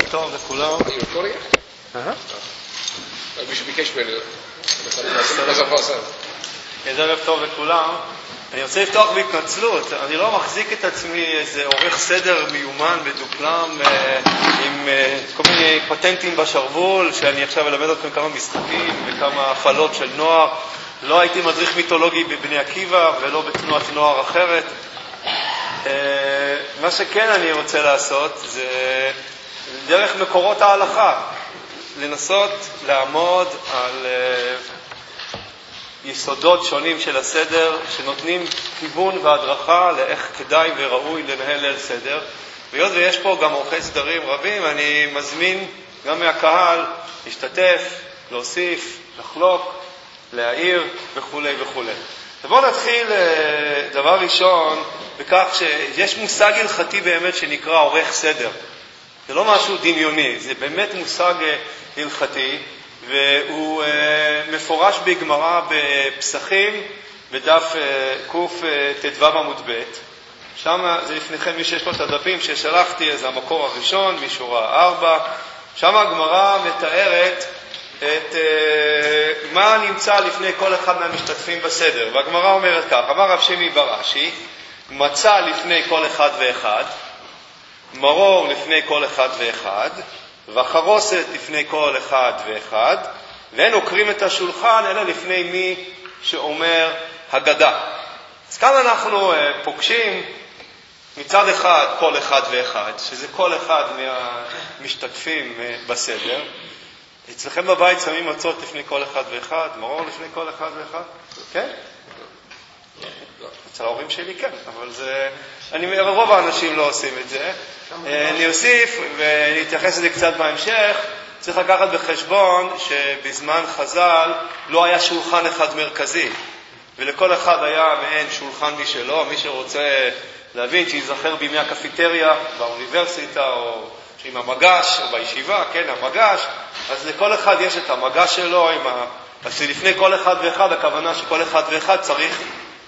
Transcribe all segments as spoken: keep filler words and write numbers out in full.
טוב לכולם. מישהו ביקש ממני. ערב טוב לכולם. אני רוצה לפתוח בהתנצלות. אני לא מחזיק את עצמי איזה עורך סדר מיומן בדופלם עם כל מיני פטנטים בשרוול, שאני עכשיו אלמד אתכם כמה משחקים וכמה הפעלות של נוער. לא הייתי מדריך מיתולוגי בבני עקיבא ולא בתנועת נוער אחרת. מה שכן אני רוצה לעשות זה דרך מקורות ההלכה, לנסות לעמוד על יסודות שונים של הסדר שנותנים כיוון והדרכה לאיך כדאי וראוי לנהל ליל סדר. והיות ויש פה גם עורכי סדרים רבים, אני מזמין גם מהקהל להשתתף, להוסיף, לחלוק, להעיר וכו' וכו'. בואו נתחיל דבר ראשון בכך שיש מושג הלכתי באמת שנקרא עורך סדר. זה לא משהו דמיוני, זה באמת מושג הלכתי, והוא מפורש בגמרא בפסחים בדף קט"ו עמוד ב'. שם זה לפניכם מי שיש לו את הדפים ששלחתי, זה המקור הראשון משורה ארבע. שם הגמרא מתארת את uh, מה נמצא לפני כל אחד מהמשתתפים בסדר. והגמרא אומרת כך: אמר רב שמעי בר אשי, מצה לפני כל אחד ואחד, מרור לפני כל אחד ואחד, וחרוסת לפני כל אחד ואחד, ואין עוקרים את השולחן אלא לפני מי שאומר הגדה. אז כאן אנחנו uh, פוגשים מצד אחד כל אחד ואחד, שזה כל אחד מהמשתתפים uh, בסדר. אצלכם בבית שמים מצות לפני כל אחד ואחד, מרור לפני כל אחד ואחד? כן? אצל ההורים שלי כן, אבל זה... אני, רוב האנשים לא עושים את זה. אני אוסיף ונתייחס לזה קצת בהמשך. צריך לקחת בחשבון שבזמן חז"ל לא היה שולחן אחד מרכזי, ולכל אחד היה מעין שולחן משלו. מי שרוצה להבין, שיזכר בימי הקפיטריה באוניברסיטה או עם המגש או בישיבה, כן, המגש, אז לכל אחד יש את המגש שלו, עם ה... אז לפני כל אחד ואחד, הכוונה שכל אחד ואחד צריך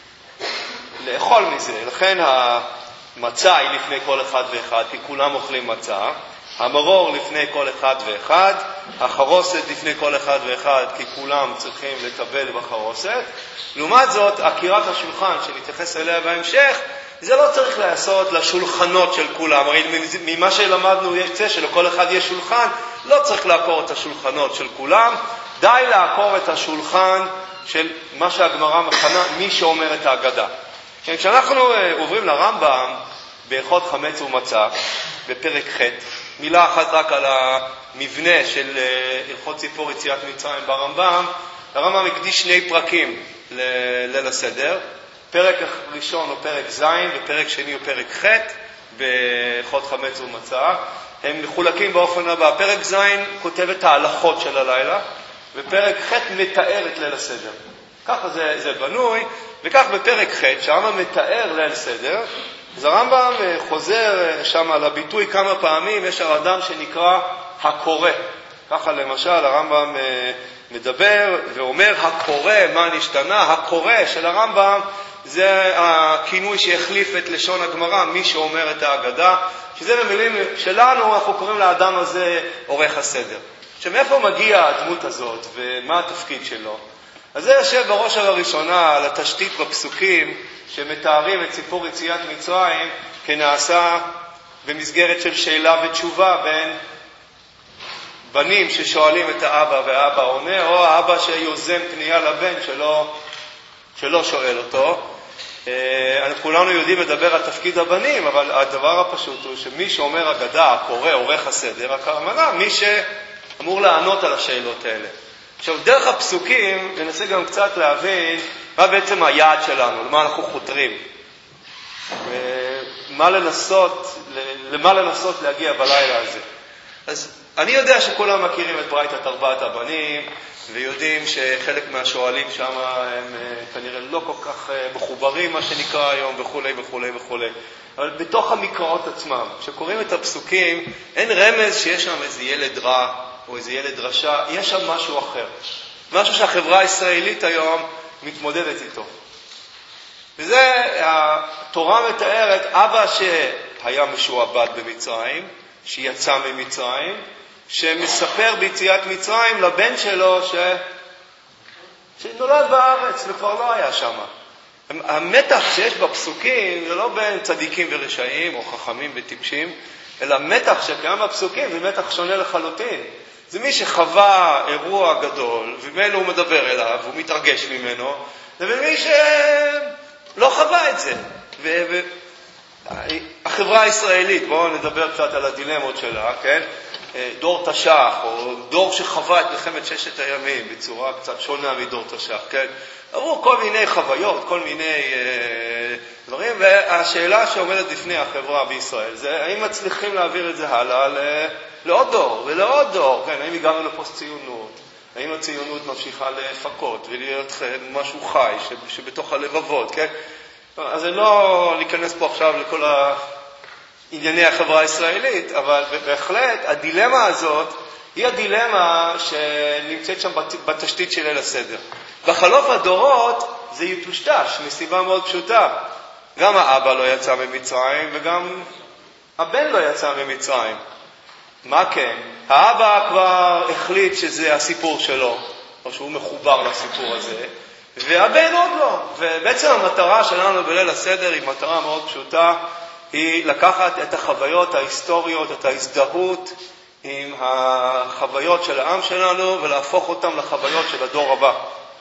לאכול מזה. לכן המצה היא לפני כל אחד ואחד, כי כולם אוכלים מצה. המרור לפני כל אחד ואחד, החרוסת לפני כל אחד ואחד, כי כולם צריכים לקבל בחרוסת. לעומת זאת, עקירת השולחן, שנתייחס אליה בהמשך, זה לא צריך לעשות לשולחנות של כולם. הרי ממה שלמדנו יצא שלכל אחד יש שולחן, לא צריך לעקור את השולחנות של כולם, די לעקור את השולחן של מה שהגמרא מכנה מי שאומר את ההגדה. כשאנחנו עוברים לרמב"ם בהלכות חמץ ומצה בפרק ח', מילה אחת רק על המבנה של הלכות ציפור יציאת מצרים ברמב"ם. הרמב"ם הקדיש שני פרקים לליל הסדר, פרק ראשון הוא פרק ז' ופרק שני הוא פרק ח' בהלכות חמץ ומצה. הם מחולקים באופן הבא: פרק ז' כותב את ההלכות של הלילה, ופרק ח' מתאר את ליל הסדר. ככה זה, זה בנוי. וכך בפרק ח' שהרמב"ם מתאר ליל סדר, אז הרמב"ם חוזר שם על הביטוי כמה פעמים. יש אדם שנקרא הקורא. ככה למשל הרמב"ם מדבר ואומר הקורא, מה נשתנה? הקורא של הרמב"ם זה הכינוי שהחליף את לשון הגמרא, מי שאומר את ההגדה, שזה במילים שלנו אנחנו קוראים לאדם הזה עורך הסדר. שמאיפה מגיע הדמות הזאת ומה התפקיד שלו? אז זה יושב בראש הראשונה על התשתית בפסוקים שמתארים את סיפור יציאת מצרים כנעשה במסגרת של שאלה ותשובה בין בנים ששואלים את האבא והאבא עונה, או האבא שיוזם פנייה לבן שלא, שלא שואל אותו. כולנו יודעים לדבר על תפקיד הבנים, אבל הדבר הפשוט הוא שמי שאומר הגדה, הקורא, עורך הסדר, הכוונה מי שאמור לענות על השאלות האלה. עכשיו, דרך הפסוקים ננסה גם קצת להבין מה בעצם היעד שלנו, למה אנחנו חותרים, ומה לנסות, למה לנסות להגיע בלילה הזה. אז אני יודע שכולם מכירים את ברייתת ארבעת הבנים, ויודעים שחלק מהשואלים שם הם כנראה לא כל כך מחוברים, מה שנקרא היום, וכו' וכו' וכו'. אבל בתוך המקראות עצמם, כשקוראים את הפסוקים, אין רמז שיש שם איזה ילד רע או איזה ילד רשע, יש שם משהו אחר. משהו שהחברה הישראלית היום מתמודדת איתו. וזה, התורה מתארת אבא שהיה משועבד במצרים, שיצא ממצרים, שמספר ביציאת מצרים לבן שלו ש... שנולד בארץ וכבר לא היה שם. המתח שיש בפסוקים זה לא בין צדיקים ורשעים או חכמים וטיפשים, אלא מתח שקיים בפסוקים זה מתח שונה לחלוטין. זה מי שחווה אירוע גדול, ומילא הוא מדבר אליו, הוא מתרגש ממנו, ומי שלא חווה את זה. והחברה הישראלית, בואו נדבר קצת על הדילמות שלה, כן? דור תש"ח, או דור שחווה את מלחמת ששת הימים בצורה קצת שונה מדור תש"ח, כן? עברו כל מיני חוויות, כל מיני אה, דברים, והשאלה שעומדת לפני החברה בישראל זה האם מצליחים להעביר את זה הלאה ל... לעוד דור ולעוד דור, כן? האם הגענו לפוסט ציונות, האם הציונות ממשיכה לפקות ולהיות משהו חי שבתוך הלבבות, כן? אז אני לא להיכנס פה עכשיו לכל ענייני החברה הישראלית, אבל בהחלט הדילמה הזאת היא הדילמה שנמצאת שם בתשתית של ליל הסדר. בחלוף הדורות זה יטושטש מסיבה מאוד פשוטה. גם האבא לא יצא ממצרים וגם הבן לא יצא ממצרים. מה כן? האבא כבר החליט שזה הסיפור שלו, או שהוא מחובר לסיפור הזה, והבן עוד לא. ובעצם המטרה שלנו בליל הסדר היא מטרה מאוד פשוטה, היא לקחת את החוויות ההיסטוריות, את ההזדהות עם החוויות של העם שלנו ולהפוך אותם לחוויות של הדור הבא.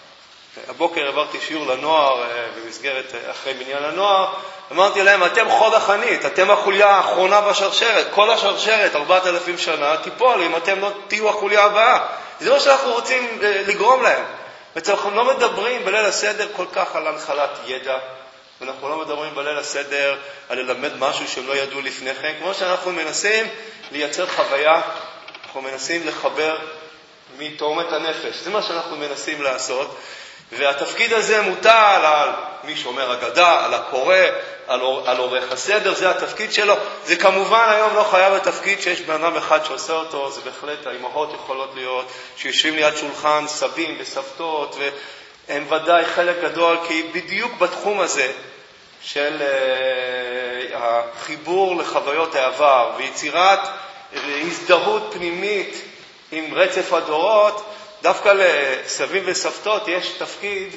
הבוקר עברתי שיעור לנוער במסגרת אחרי בניין הנוער, אמרתי להם, אתם חוד החנית, אתם החוליה האחרונה בשרשרת, כל השרשרת, ארבעת אלפים שנה, תיפול אם אתם לא תהיו החוליה הבאה. זה מה שאנחנו רוצים לגרום להם. אנחנו לא מדברים בליל הסדר כל כך על הנחלת ידע, ואנחנו לא מדברים בליל הסדר על ללמד משהו שהם לא ידעו לפני כן, כמו שאנחנו מנסים לייצר חוויה, אנחנו מנסים לחבר מתאומת הנפש. זה מה שאנחנו מנסים לעשות. והתפקיד הזה מוטל על מי שאומר אגדה, על הקורא, על, על עורך הסדר, זה התפקיד שלו. זה כמובן היום לא חייב התפקיד שיש בן אדם אחד שעושה אותו, זה בהחלט, האימהות יכולות להיות, שיושבים ליד שולחן, סבים וסבתות, והם ודאי חלק גדול, כי בדיוק בתחום הזה של uh, החיבור לחוויות העבר, ויצירת הזדהות פנימית עם רצף הדורות, דווקא לסבים וסבתות יש תפקיד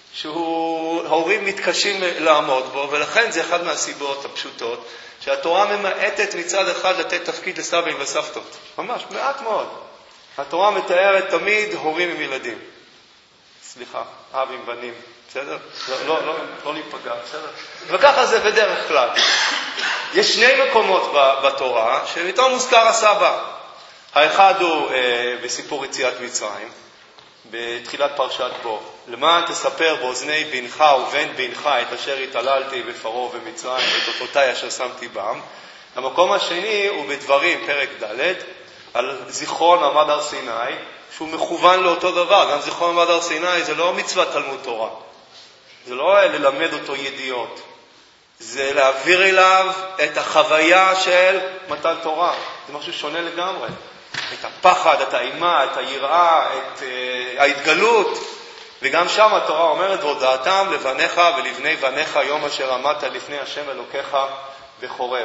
שההורים מתקשים לעמוד בו, ולכן זה אחד מהסיבות הפשוטות, שהתורה ממעטת מצד אחד לתת תפקיד לסבים וסבתות. ממש, מעט מאוד. התורה מתארת תמיד הורים עם ילדים. סליחה, אב עם בנים. בסדר? לא, לא, לא, לא להיפגע, בסדר? וככה זה בדרך כלל. יש שני מקומות בתורה שמתום מוזכר הסבא. האחד הוא אה, בסיפור יציאת מצרים, בתחילת פרשת בו. למען תספר באוזני בנך ובן בנך את אשר התעללתי בפרעה ומצרים ואת אותותיי אשר שמתי בם. המקום השני הוא בדברים, פרק ד', על זיכרון מעמד הר סיני, שהוא מכוון לאותו דבר. גם זיכרון מעמד הר סיני זה לא מצוות תלמוד תורה. זה לא ללמד אותו ידיעות. זה להעביר אליו את החוויה של מתן תורה. זה משהו שונה לגמרי. את הפחד, את האימה, את היראה, את uh, ההתגלות. וגם שם התורה אומרת, והודעתם לבניך ולבני בניך יום אשר עמדת לפני השם אלוקיך בחורב.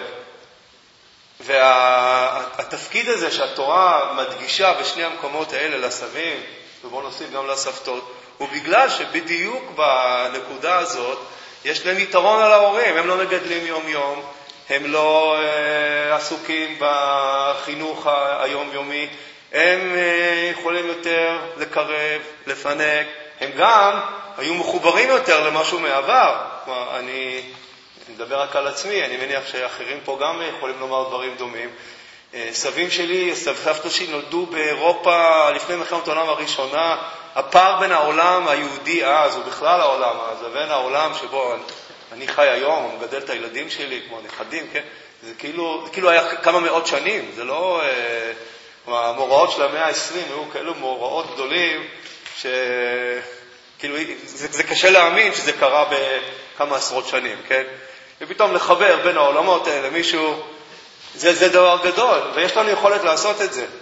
והתפקיד הזה שהתורה מדגישה בשני המקומות האלה לסבים, ובואו נוסיף גם לסבתות, הוא בגלל שבדיוק בנקודה הזאת יש להם יתרון על ההורים. הם לא מגדלים יום יום, הם לא uh, עסוקים בחינוך היומיומי, הם uh, יכולים יותר לקרב, לפנק, הם גם היו מחוברים יותר למשהו מעבר. כלומר, אני מדבר רק על עצמי, אני מניח שאחרים פה גם יכולים לומר דברים דומים. Uh, סבים שלי, סבתות שלי נולדו באירופה לפני מלחמת העולם הראשונה. הפער בין העולם היהודי אז, ובכלל העולם אז, ובין העולם שבו אני חי היום, או מגדל את הילדים שלי, כמו הנכדים, כן? זה כאילו, זה כאילו היה כמה מאות שנים, זה לא... אה, המאורעות של המאה ה-עשרים היו כאלו מאורעות גדולים, שכאילו, זה, זה קשה להאמין שזה קרה בכמה עשרות שנים, כן? ופתאום לחבר בין העולמות האלה למישהו, זה, זה דבר גדול, ויש לנו יכולת לעשות את זה.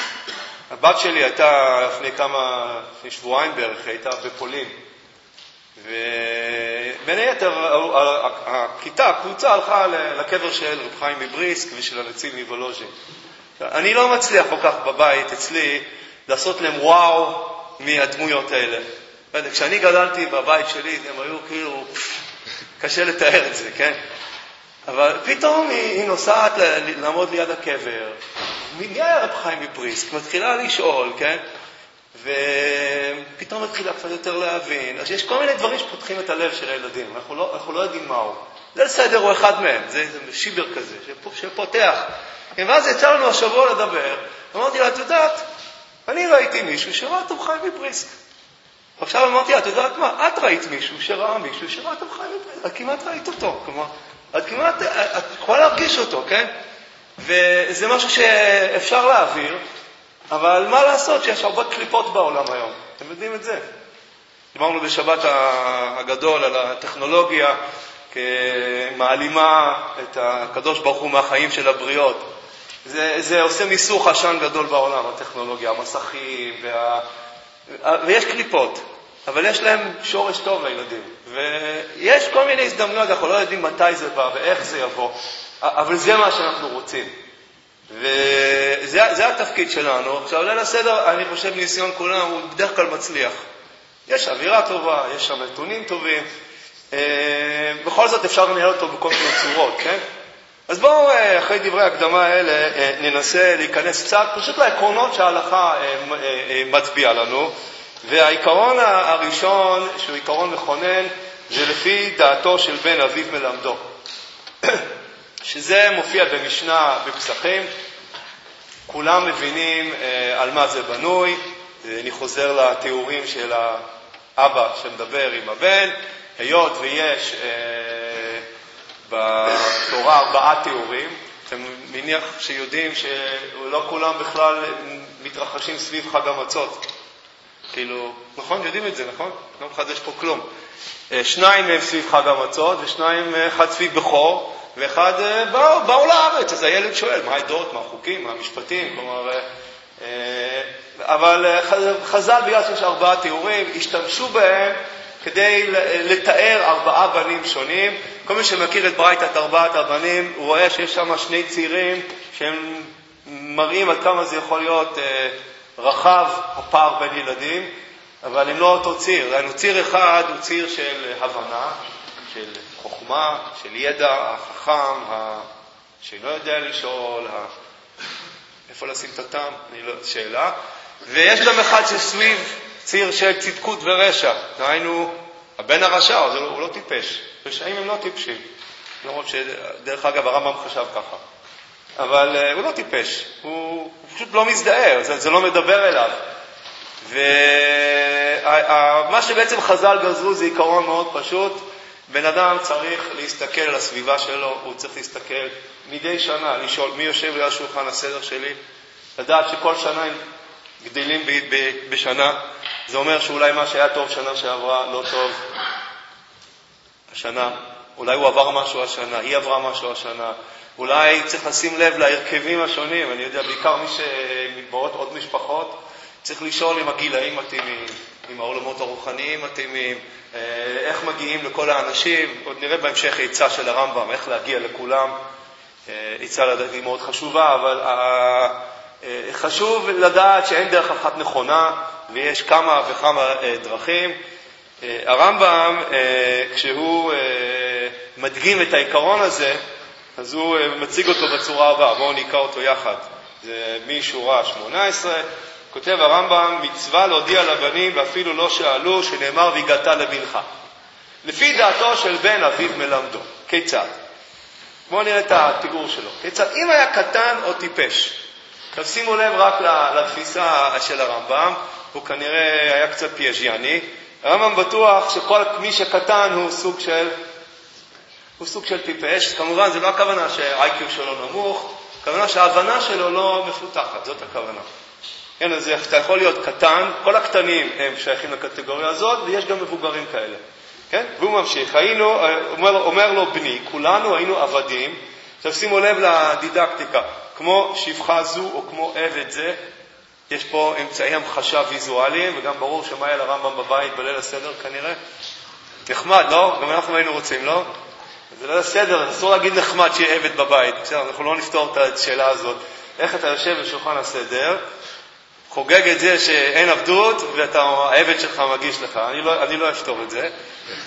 הבת שלי הייתה לפני כמה, לפני שבועיים בערך, הייתה בפולין. ובין היתר, הכיתה, הקבוצה הלכה לקבר של רב חיים מבריסק ושל הנציב מוולוז'ין. אני לא מצליח כל כך בבית אצלי לעשות להם וואו מהדמויות האלה. כשאני גדלתי בבית שלי, הם היו כאילו, קשה לתאר את זה, כן? אבל פתאום היא, היא נוסעת לעמוד ליד הקבר, מי היה רב חיים מבריסק? מתחילה לשאול, כן? ופתאום מתחילה קצת יותר להבין. אז יש כל מיני דברים שפותחים את הלב של הילדים, אנחנו לא, אנחנו לא יודעים מהו. זה לסדר הוא אחד מהם, זה, זה שיבר כזה, שפותח. ואז יצא לנו השבוע לדבר, אמרתי לה, את יודעת, אני ראיתי מישהו שראה את רב חיים מבריסק. עכשיו אמרתי לה, את יודעת מה? את ראית מישהו שראה מישהו שראה את רב חיים מבריסק. את כמעט ראית אותו, כלומר, את כמעט, את יכולה להרגיש אותו, כן? וזה משהו שאפשר להעביר, אבל מה לעשות שיש הרבה קליפות בעולם היום? אתם יודעים את זה? דיברנו בשבת הגדול על הטכנולוגיה כמעלימה את הקדוש ברוך הוא מהחיים של הבריות. זה, זה עושה מיסוך עשן גדול בעולם, הטכנולוגיה, המסכים, וה... ויש קליפות, אבל יש להם שורש טוב לילדים. ויש כל מיני הזדמנויות, אנחנו לא יודעים מתי זה בא ואיך זה יבוא, אבל זה מה שאנחנו רוצים. וזה זה התפקיד שלנו. עכשיו, ליל הסדר, אני חושב ניסיון כולם, הוא בדרך כלל מצליח. יש אווירה טובה, יש שם נתונים טובים. בכל זאת אפשר לנהל אותו בכל מיני צורות, כן? אז בואו, אחרי דברי הקדמה האלה, ננסה להיכנס קצת, פשוט לעקרונות שההלכה מצביעה לנו. והעיקרון הראשון, שהוא עיקרון מכונן, זה לפי דעתו של בן אביו מלמדו. שזה מופיע במשנה בפסחים, כולם מבינים אה, על מה זה בנוי. אני חוזר לתיאורים של האבא שמדבר עם הבן, היות ויש אה, בתורה ארבעה תיאורים, אתם מניח שיודעים שלא כולם בכלל מתרחשים סביב חג המצות. כאילו, נכון? יודעים את זה, נכון? לא מחדש פה כלום. אה, שניים מהם סביב חג המצות ושניים אחד סביב בכור, ואחד באו, באו לארץ. אז הילד שואל, מה העדות, מה החוקים, מה המשפטים, כלומר, אבל חז"ל, בגלל שיש ארבעה תיאורים, השתמשו בהם כדי לתאר ארבעה בנים שונים. כל מי שמכיר את ברייתת ארבעת הבנים, הוא רואה שיש שם שני צירים שהם מראים עד כמה זה יכול להיות רחב, הפער בין ילדים, אבל הם לא אותו ציר. ציר אחד הוא ציר של הבנה, של חוכמה, של ידע, החכם, ה... שלא יודע לשאול, ה... איפה לשים את הטעם, אני לא... שאלה. ויש גם אחד שסביב ציר של צדקות ורשע. דהיינו, הבן הרשע, הוא לא, הוא לא טיפש. רשעים הם לא טיפשים. למרות שדרך אגב הרמב"ם חשב ככה. אבל uh, הוא לא טיפש. הוא, הוא פשוט לא מזדהה, זה, זה לא מדבר אליו. ומה שבעצם חז"ל גזרו זה עיקרון מאוד פשוט. בן אדם צריך להסתכל על הסביבה שלו, הוא צריך להסתכל מדי שנה, לשאול מי יושב ליד שולחן הסדר שלי, לדעת שכל שנה הם גדלים ב- ב- בשנה, זה אומר שאולי מה שהיה טוב שנה שעברה לא טוב השנה, אולי הוא עבר משהו השנה, היא עברה משהו השנה, אולי צריך לשים לב להרכבים השונים, אני יודע בעיקר מי שמתבאות עוד משפחות, צריך לשאול אם הגילאים מתאימים, אם העולמות הרוחניים מתאימים, איך מגיעים לכל האנשים. עוד נראה בהמשך עצה של הרמב"ם, איך להגיע לכולם. עצה לדעת היא מאוד חשובה, אבל חשוב לדעת שאין דרך אחת נכונה, ויש כמה וכמה דרכים. הרמב"ם, כשהוא מדגים את העיקרון הזה, אז הוא מציג אותו בצורה הבאה. בואו נקרא אותו יחד. זה משורה שמונה עשרה. כותב הרמב"ם, מצווה להודיע לבנים ואפילו לא שאלו, שנאמר והגעת לבנך. לפי דעתו של בן אביו מלמדו. כיצד? בואו נראה את התיאור שלו. כיצד? אם היה קטן או טיפש. עכשיו שימו לב רק לתפיסה של הרמב"ם, הוא כנראה היה קצת פייג'יאני. הרמב"ם בטוח שכל מי שקטן הוא סוג של, הוא סוג של טיפש. כמובן זה לא הכוונה שה-איי קיו שלו נמוך, הכוונה שההבנה שלו לא מפותחת, זאת הכוונה. כן, אז אתה יכול להיות קטן, כל הקטנים הם שייכים לקטגוריה הזאת, ויש גם מבוגרים כאלה. כן? והוא ממשיך, היינו, אומר, אומר לו בני, כולנו היינו עבדים. עכשיו שימו לב לדידקטיקה, כמו שפחה זו או כמו עבד זה, יש פה אמצעי המחשה ויזואליים, וגם ברור שמה היה לרמב"ם בבית בליל הסדר כנראה. נחמד, לא? גם אנחנו היינו רוצים, לא? זה לא בסדר, אסור להגיד נחמד שיהיה עבד בבית. אנחנו לא נפתור את השאלה הזאת. איך אתה יושב בשולחן הסדר, חוגג את זה שאין עבדות, והעבד שלך מגיש לך. אני לא, אני לא אפתור את זה.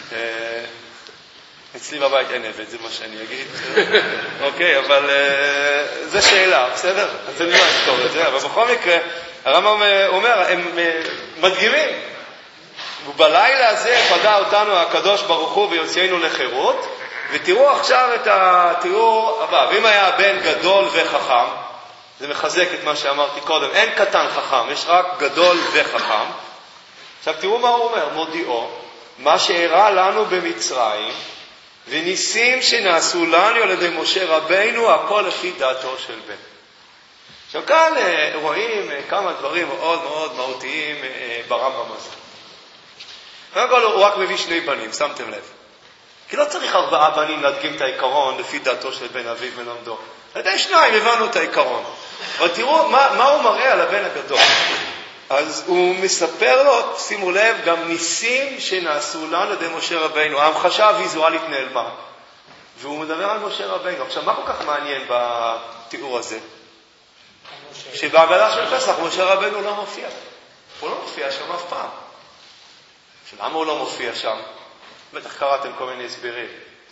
אצלי בבית אין עבד, זה מה שאני אגיד. אוקיי, אבל זו שאלה, בסדר? אז אני לא אפתור את זה. אבל בכל מקרה, הרמב"ם אומר, הם מדגימים. ובלילה הזה פדה אותנו הקדוש ברוך הוא ויוציאנו לחירות, ותראו עכשיו את התיאור הבא. ואם היה בן גדול וחכם, זה מחזק את מה שאמרתי קודם, אין קטן חכם, יש רק גדול וחכם. עכשיו תראו מה הוא אומר, מודיעו, מה שאירע לנו במצרים, וניסים שנעשו לנו על ידי משה רבינו, הכל לפי דעתו של בן. עכשיו כאן רואים כמה דברים מאוד מאוד מהותיים ברמב"ם הזה. קודם כל הוא רק מביא שני בנים, שמתם לב. כי לא צריך ארבעה בנים להדגים את העיקרון לפי דעתו של בן אביו ולמדו. על ידי שניים הבנו את העיקרון. אבל תראו מה, מה הוא מראה על הבן הגדול. אז הוא מספר לו, שימו לב, גם ניסים שנעשו לנו על ידי משה רבינו. ההמחשה הוויזואלית נעלמה. והוא מדבר על משה רבינו. עכשיו, מה כל כך מעניין בתיאור הזה? שבהגדה של פסח משה רבינו לא מופיע. הוא לא מופיע שם אף פעם. למה הוא לא מופיע שם? בטח קראתם כל מיני הסברים.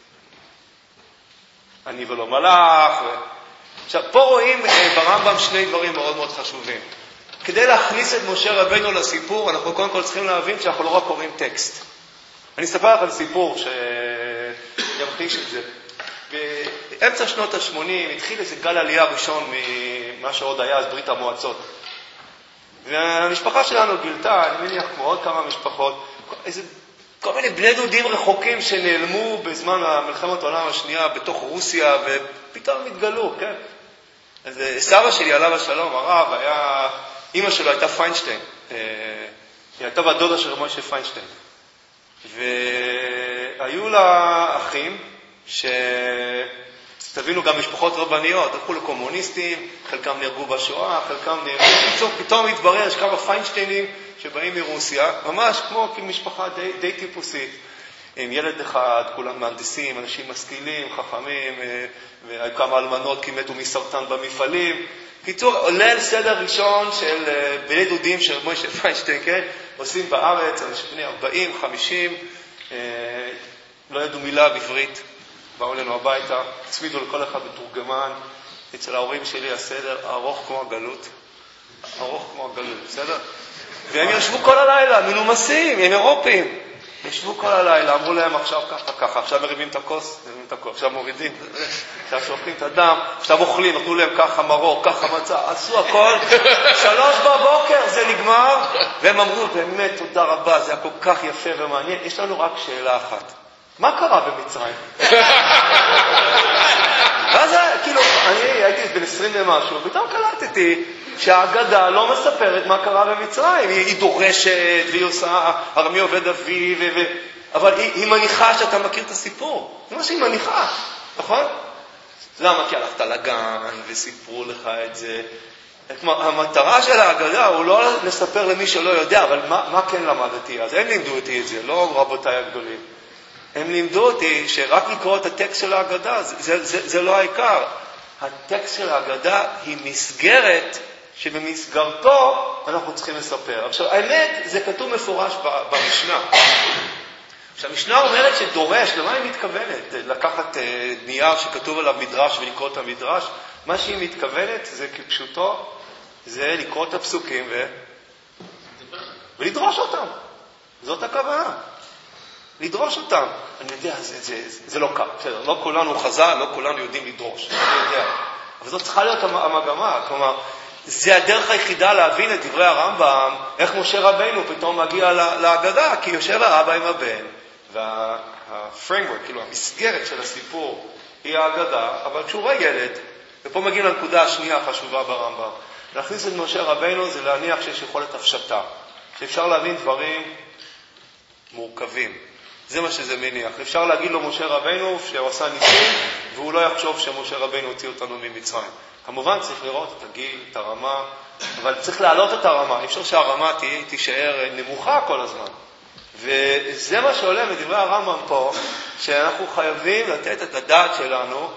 אני ולא מלאך. ו... עכשיו, פה רואים ברמב"ם שני דברים מאוד מאוד חשובים. כדי להכניס את משה רבינו לסיפור, אנחנו קודם כל צריכים להבין שאנחנו לא רק קוראים טקסט. אני אספר לכם סיפור שימחיש את זה. באמצע שנות ה-שמונים התחיל איזה גל עלייה ראשון ממה שעוד היה אז ברית המועצות. והמשפחה שלנו גילתה, אני מניח כמו עוד כמה משפחות, איזה, כל מיני בני דודים רחוקים שנעלמו בזמן המלחמת העולם השנייה בתוך רוסיה, ופתאום התגלו, כן? אז סבא שלי עליו השלום, הרב, היה, אמא שלו הייתה פיינשטיין, היא הייתה בת דודה של משה פיינשטיין. והיו לה אחים, שתבינו גם משפחות רבניות, הלכו לקומוניסטים, חלקם נהרגו בשואה, חלקם נהרגו, פתאום התברר שכמה פיינשטיינים שבאים מרוסיה, ממש כמו כמשפחה די, די טיפוסית, עם ילד אחד, כולם מהנדסים, אנשים משכילים, חכמים, והיו כמה אלמנות כי מתו מסרטן במפעלים. קיצור, עולה על סדר ראשון של בני דודים של משה פיינשטיין, כן? עושים בארץ, אנשים בני ארבעים, חמישים, לא ידעו מילה בעברית, באו אלינו הביתה, הצמידו לכל אחד בתורגמן, אצל ההורים שלי הסדר ארוך כמו הגלות, ארוך כמו הגלות, בסדר? והם ישבו כל הלילה, מנומסים, הם אירופים. ישבו כל הלילה, אמרו להם עכשיו ככה, ככה, עכשיו מרימים את הכוס, מרימים את הכוס, עכשיו מורידים, עכשיו שופכים את הדם, עכשיו אוכלים, נתנו להם ככה מרור, ככה מצה, עשו הכל, שלוש בבוקר זה נגמר, והם אמרו, באמת תודה רבה, זה היה כל כך יפה ומעניין, יש לנו רק שאלה אחת. מה קרה במצרים? ואז כאילו, אני הייתי בן עשרים ומשהו, ופתאום קלטתי שהאגדה לא מספרת מה קרה במצרים. היא, היא דורשת, והיא עושה, הרמי עובד אבי, ו, ו, אבל היא, היא מניחה שאתה מכיר את הסיפור. זה מה שהיא מניחה, נכון? למה? כי הלכת לגן וסיפרו לך את זה. המטרה של האגדה הוא לא לספר למי שלא יודע, אבל מה, מה כן למדתי? אז הם לימדו אותי את זה, לא רבותיי הגדולים. הם לימדו אותי שרק לקרוא את הטקסט של האגדה, זה, זה, זה, זה לא העיקר. הטקסט של האגדה היא מסגרת שבמסגרתו אנחנו צריכים לספר. עכשיו, האמת, זה כתוב מפורש במשנה. עכשיו, המשנה אומרת שדורש, למה היא מתכוונת? לקחת נייר שכתוב עליו מדרש ולקרוא את המדרש. מה שהיא מתכוונת זה כפשוטו, זה לקרוא את הפסוקים ו... ולדרוש אותם. זאת הכוונה. לדרוש אותם. אני יודע, זה, זה, זה, זה לא קל. בסדר, לא כולנו חז"ל, לא כולנו יודעים לדרוש. אני יודע. אבל זאת צריכה להיות המגמה. כלומר, זה הדרך היחידה להבין את דברי הרמב"ם, איך משה רבינו פתאום מגיע להגדה, כי יושב האבא עם הבן, והפריימוורק, כאילו המסגרת של הסיפור היא ההגדה, אבל כשהוא רואה ילד, ופה מגיעים לנקודה השנייה החשובה ברמב"ם, להכניס את משה רבינו זה להניח שיש יכולת הפשטה, שאפשר להבין דברים מורכבים. זה מה שזה מניח. אפשר להגיד לו משה רבינו שהוא עשה ניסים, והוא לא יחשוב שמשה רבינו הוציא אותנו ממצרים. כמובן צריך לראות את הגיל, את הרמה, אבל צריך להעלות את הרמה. אי אפשר שהרמה תישאר נמוכה כל הזמן. וזה מה שעולה מדברי הרמב"ם פה, שאנחנו חייבים לתת את הדעת שלנו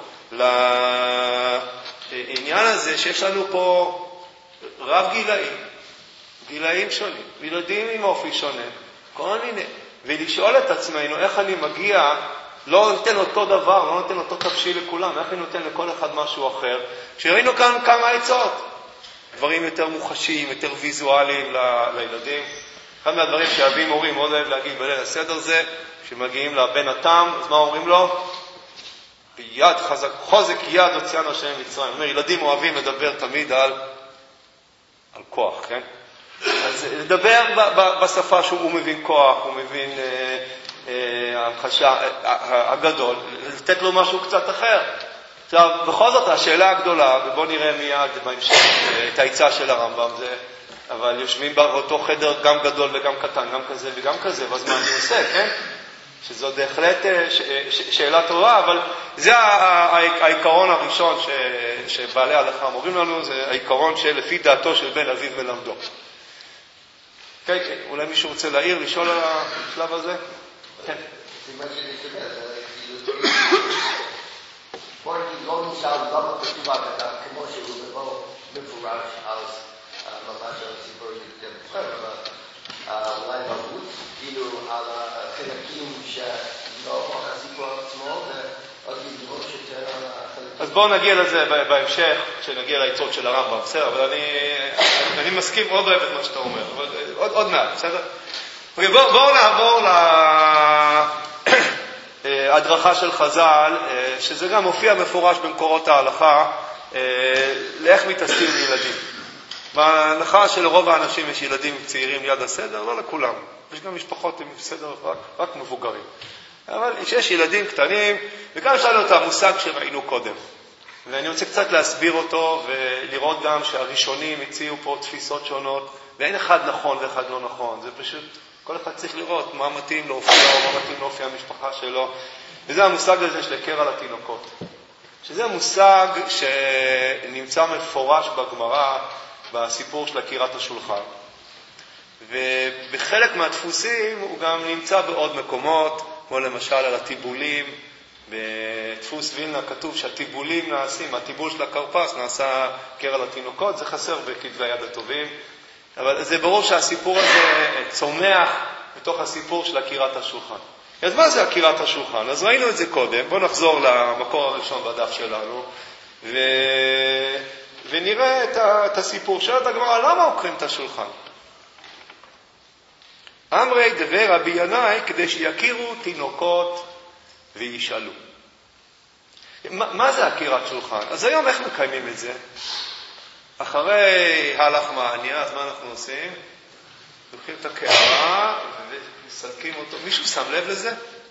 לעניין הזה שיש לנו פה רב גילאים, גילאים שונים, ילדים עם אופי שונה, כל מיני, ולשאול את עצמנו איך אני מגיע, לא נותן אותו דבר, לא נותן אותו תבשיל לכולם, איך אני נותן לכל אחד משהו אחר. שראינו כאן כמה עצות, דברים יותר מוחשיים, יותר ויזואליים ל- לילדים. אחד מהדברים שאבים הורים מאוד אוהב להגיד בליל הסדר זה, שמגיעים לבן התם, אז מה אומרים לו? ביד חזק, חוזק יד הוציאנו השם מצרים. אומר, ילדים אוהבים לדבר תמיד על, על כוח, כן? אז לדבר ב- ב- בשפה שהוא מבין כוח, הוא מבין אה, אה, החשה, אה, הגדול, לתת לו משהו קצת אחר. עכשיו, בכל זאת, השאלה הגדולה, ובואו נראה מיד בהמשך את העצה של הרמב"ם, זה, אבל יושבים באותו חדר גם גדול וגם קטן, גם כזה וגם כזה, ואז מה אני עושה, כן? שזו בהחלט ש, ש, שאלה טובה, אבל זה העיקרון הראשון ש, שבעלי ההלכה אומרים לנו, זה העיקרון שלפי דעתו של בן אביו מלמדו. כן, כן, אולי מישהו רוצה להעיר, לשאול על השלב הזה? כן. בואו לא נשאל למה כתוב אגדה כמו שהוא לבוא מפורש אז ממש על הסיפור יותר אולי בחוץ, כאילו על החלקים שלא כמו הסיפור עצמו ועוד לדרוש יותר על החלקים. אז בואו נגיע לזה בהמשך, כשנגיע לעצות של הרמב"ם, בסדר, אבל אני, אני מסכים, מאוד אוהב את מה שאתה אומר, אבל עוד, עוד מעט, בסדר? בואו בוא נעבור ל... הדרכה של חז"ל, שזה גם מופיע מפורש במקורות ההלכה, לאיך מתעסקים עם ילדים. בהנחה שלרוב האנשים יש ילדים צעירים ליד הסדר, לא לכולם. יש גם משפחות עם סדר רק, רק מבוגרים. אבל יש ילדים קטנים, וגם יש לנו את המושג שראינו קודם. ואני רוצה קצת להסביר אותו, ולראות גם שהראשונים הציעו פה תפיסות שונות, ואין אחד נכון ואחד לא נכון. זה פשוט... כל אחד צריך לראות מה מתאים לאופי או מה מתאים לאופי המשפחה שלו. וזה המושג הזה של קרע לתינוקות. שזה מושג שנמצא מפורש בגמרא בסיפור של עקירת השולחן. ובחלק מהדפוסים הוא גם נמצא בעוד מקומות, כמו למשל על הטיבולים. בדפוס וילנה כתוב שהטיבולים נעשים, הטיבול של הכרפס נעשה קרע לתינוקות, זה חסר בכתבי יד הטובים. אבל זה ברור שהסיפור הזה צומח בתוך הסיפור של עקירת השולחן. אז מה זה עקירת השולחן? אז ראינו את זה קודם, בואו נחזור למקור הראשון בדף שלנו, ו... ונראה את, ה... את הסיפור. שואלת הגמרא, למה עוקרים את השולחן? אמרי דבר רבי ינאי, כדי שיכירו תינוקות וישאלו. מה, מה זה עקירת שולחן? אז היום איך מקיימים את זה? אחרי הלחמניה, אז מה אנחנו עושים? לוקחים את הקערה ומסלקים אותו. מישהו שם לב לזה?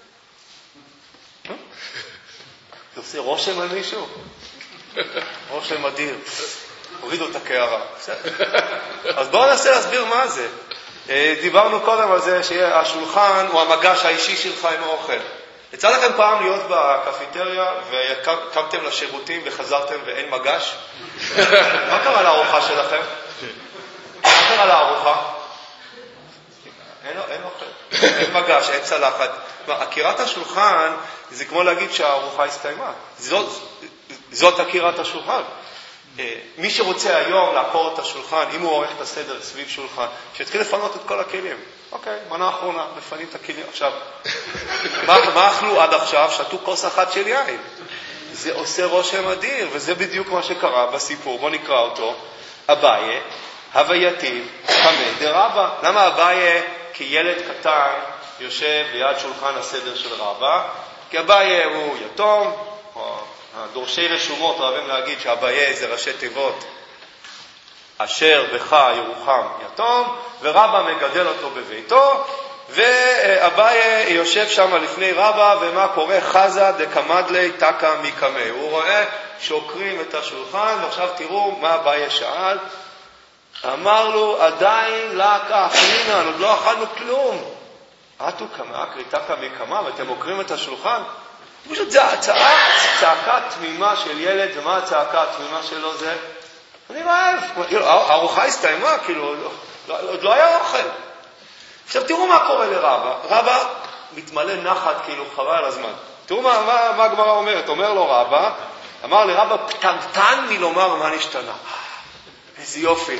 זה עושה רושם על מישהו? רושם אדיר. הורידו את הקערה. אז בואו ננסה להסביר מה זה. דיברנו קודם על זה שהשולחן הוא המגש האישי שלך עם האוכל. יצא לכם פעם להיות בקפיטריה וקמתם לשירותים וחזרתם ואין מגש? מה קרה לארוחה שלכם? מה קרה לארוחה? אין, אין אוכל, אין מגש, אין צלחת. עקירת השולחן זה כמו להגיד שהארוחה הסתיימה. זאת, זאת עקירת השולחן. מי שרוצה היום לעקור את השולחן, אם הוא עורך את הסדר סביב שולחן, שיתחיל לפנות את כל הכלים. אוקיי, מנה האחרונה, מפנים את הכלים. עכשיו, מה, מה אכלו עד עכשיו? שתו כוס אחת של יין. זה עושה רושם אדיר, וזה בדיוק מה שקרה בסיפור. בוא נקרא אותו. אביי, הווייתיו, חמד דרבא. למה אביי כילד קטן יושב ליד שולחן הסדר של רבא? כי אביי הוא יתום, או דורשי רשומות אוהבים להגיד שאביי זה ראשי תיבות, אשר בך ירוחם יתום, ורבא מגדל אותו בביתו, ואביי יושב שם לפני רבא, ומה קורה? חזה דקמדלי תקה מקמי. הוא רואה שוקרים את השולחן, ועכשיו תראו מה אביי שאל. אמר לו, עדיין לקה אכלינן, עוד לא אכלנו כלום. עטו כמה, קריתקה מקמה, ואתם עוקרים את השולחן? פשוט זה הצעה, צעקה תמימה של ילד, ומה הצעקה התמימה שלו זה? אני רעב. הארוחה הסתיימה, כאילו, עוד לא היה אוכל. עכשיו תראו מה קורה לרבא. רבא מתמלא נחת כאילו חבל על הזמן. תראו מה, מה, מה הגמרא אומרת. אומר לו רבא, אמר לרבא, פטנטן מלומר מה נשתנה. איזה יופי.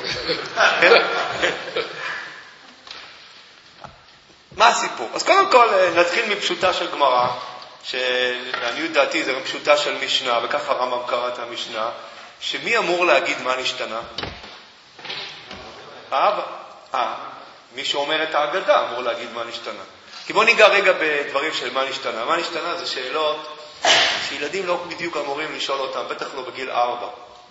מה הסיפור? אז קודם כל נתחיל מפשוטה של גמרא, שלעניות דעתי זה פשוטה של משנה, וככה רמב"ם קרא את המשנה, שמי אמור להגיד מה נשתנה? האבא. אה, מי שאומר את ההגדה אמור להגיד מה נשתנה. כי בוא ניגע רגע בדברים של מה נשתנה. מה נשתנה זה שאלות שילדים לא בדיוק אמורים לשאול אותם, בטח לא בגיל ארבע.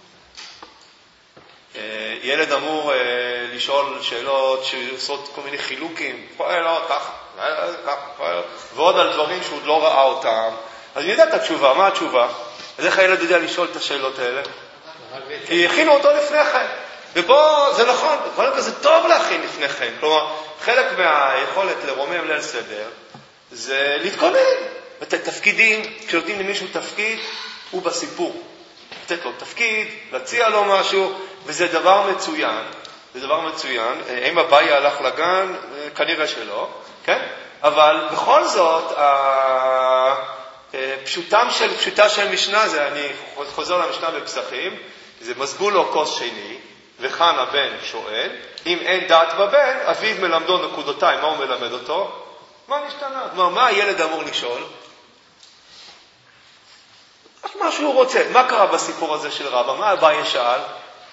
ילד אמור לשאול שאלות שעושות כל מיני חילוקים, לא, ככה, ככה, ועוד על דברים שהוא עוד לא ראה אותם. אז אני יודע את התשובה, מה התשובה? אז איך הילד יודע לשאול את השאלות האלה? כי הכינו אותו לפני כן. ופה זה נכון, קודם כל זה טוב להכין לפני כן. כלומר, חלק מהיכולת לרומם ליל סדר זה להתכונן. את התפקידים, כשנותנים למישהו תפקיד, הוא בסיפור. לתת לו תפקיד, להציע לו משהו, וזה דבר מצוין. זה דבר מצוין. אם הבאי הלך לגן, כנראה שלא, כן? אבל בכל זאת, פשוטם של, פשוטה של משנה זה, אני חוזר למשנה בפסחים, זה מסגו לו כוס שני, וכאן הבן שואל, אם אין דעת בבן, אביו מלמדו נקודותיים, מה הוא מלמד אותו? מה נשתנה? כלומר, מה הילד אמור לשאול? אז מה שהוא רוצה. מה קרה בסיפור הזה של רבא? מה הבאי שאל?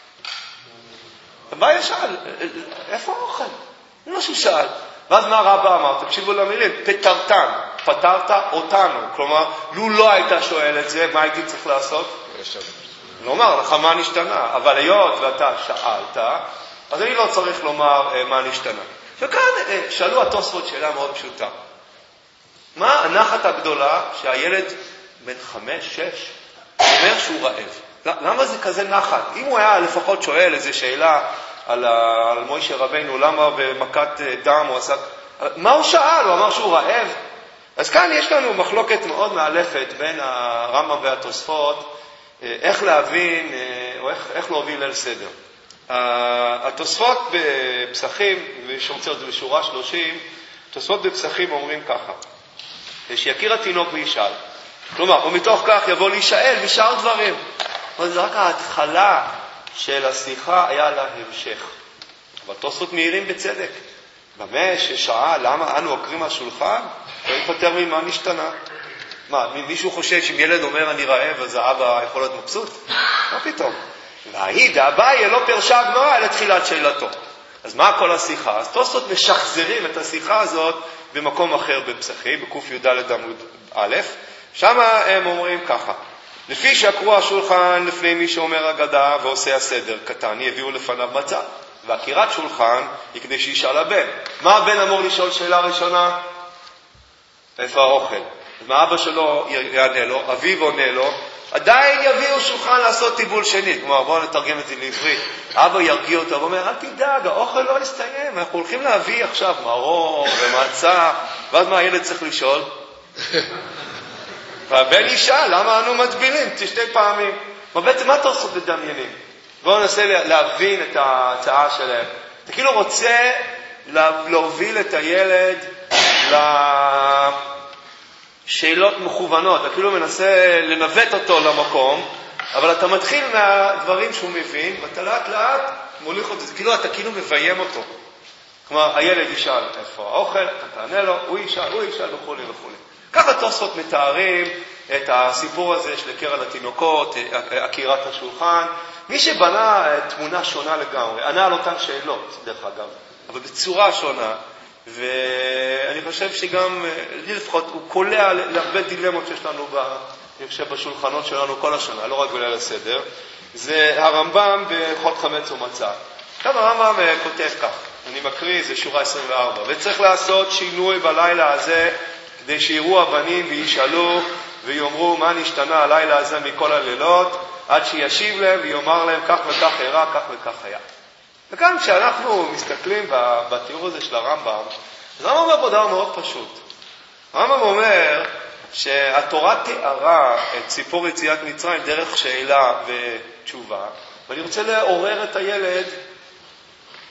הבאי שאל, איפה האוכל? זה מה שהוא שאל. ואז מה רבא אמר? תקשיבו למילים, פטרתן, פטרת אותנו. כלומר, לו לא הייתה שואל את זה, מה הייתי צריך לעשות? לומר לך מה נשתנה. אבל היות ואתה שאלת, אז אני לא צריך לומר מה נשתנה. וכאן שאלו התוספות שאלה מאוד פשוטה. מה הנחת הגדולה שהילד בן חמש, שש, אומר שהוא רעב? למה זה כזה נחת? אם הוא היה לפחות שואל איזו שאלה על, ה... על מוישה רבינו, למה במכת דם הוא עשה... מה הוא שאל? הוא אמר שהוא רעב? אז כאן יש לנו מחלוקת מאוד מאלפת בין הרמב"ם והתוספות, איך להבין, או איך, איך להוביל ליל סדר. התוספות בפסחים, ושרוצה את זה בשורה שלושים, התוספות בפסחים אומרים ככה, שיכיר התינוק וישאל. כלומר, ומתוך כך יבוא להישאל בשאר דברים. אבל זה רק ההתחלה של השיחה היה לה המשך. אבל תוספות מהירים בצדק. במה ששעה, למה אנו עוקרים השולחן? לא ייפטר ממה נשתנה. מה, מישהו חושב שאם ילד אומר אני רעב, אז האבא יכול להיות מבסוט? מה פתאום? והעיד, הבאי לא פרשה הגמרא אלא תחילת שאלתו. אז מה כל השיחה? אז תוספות משחזרים את השיחה הזאת במקום אחר בפסחים, בקוף י"ד עמוד א', שם הם אומרים ככה, לפי שעקרו השולחן לפני מי שאומר אגדה ועושה הסדר קטן, יביאו לפניו מצה, והקירת שולחן היא כדי שישאל הבן. מה הבן אמור לשאול שאלה ראשונה? איפה האוכל? אז מה אבא שלו יענה לו, אביו עונה לו, עדיין יביאו שולחן לעשות טיבול שני. כלומר, בואו נתרגם את זה לעברית. אבא ירגיע אותו ואומר, אל תדאג, האוכל לא יסתיים, אנחנו הולכים להביא עכשיו מרור ומצה, ואז מה הילד צריך לשאול? והבן ישאל, למה אנו מטבילים? שתי פעמים. בעצם מה אתה עושה בדמיינים? בואו ננסה להבין את ההצעה שלהם. אתה כאילו רוצה להוביל את הילד לשאלות מכוונות, אתה כאילו מנסה לנווט אותו למקום, אבל אתה מתחיל מהדברים שהוא מבין, ואתה לאט לאט מוליך אותו, כאילו אתה כאילו מביים אותו. כלומר, הילד ישאל איפה האוכל, אתה תענה לו, הוא ישאל, הוא ישאל וכו' וכו'. ככה תוספות מתארים את הסיפור הזה של קרן התינוקות, עקירת השולחן. מי שבנה תמונה שונה לגמרי, ענה על אותן שאלות, דרך אגב, אבל בצורה שונה, ואני חושב שגם, לפחות, הוא קולע להרבה דילמות שיש לנו, אני חושב, בשולחנות שלנו כל השנה, לא רק בליל הסדר, זה הרמב"ם בהלכות חמץ ומצה. עכשיו הרמב"ם כותב כך, אני מקריא, זה שורה עשרים וארבע, וצריך לעשות שינוי בלילה הזה, כדי שיראו הבנים וישאלו ויאמרו מה נשתנה הלילה הזה מכל הלילות, עד שישיב להם ויאמר להם כך וכך אירע, כך וכך היה. וכאן כשאנחנו מסתכלים בתיאור הזה של הרמב"ם, אז הרמב"ם אומר פה דבר מאוד פשוט. הרמב"ם אומר שהתורה תיארה את סיפור יציאת מצרים דרך שאלה ותשובה, ואני רוצה לעורר את הילד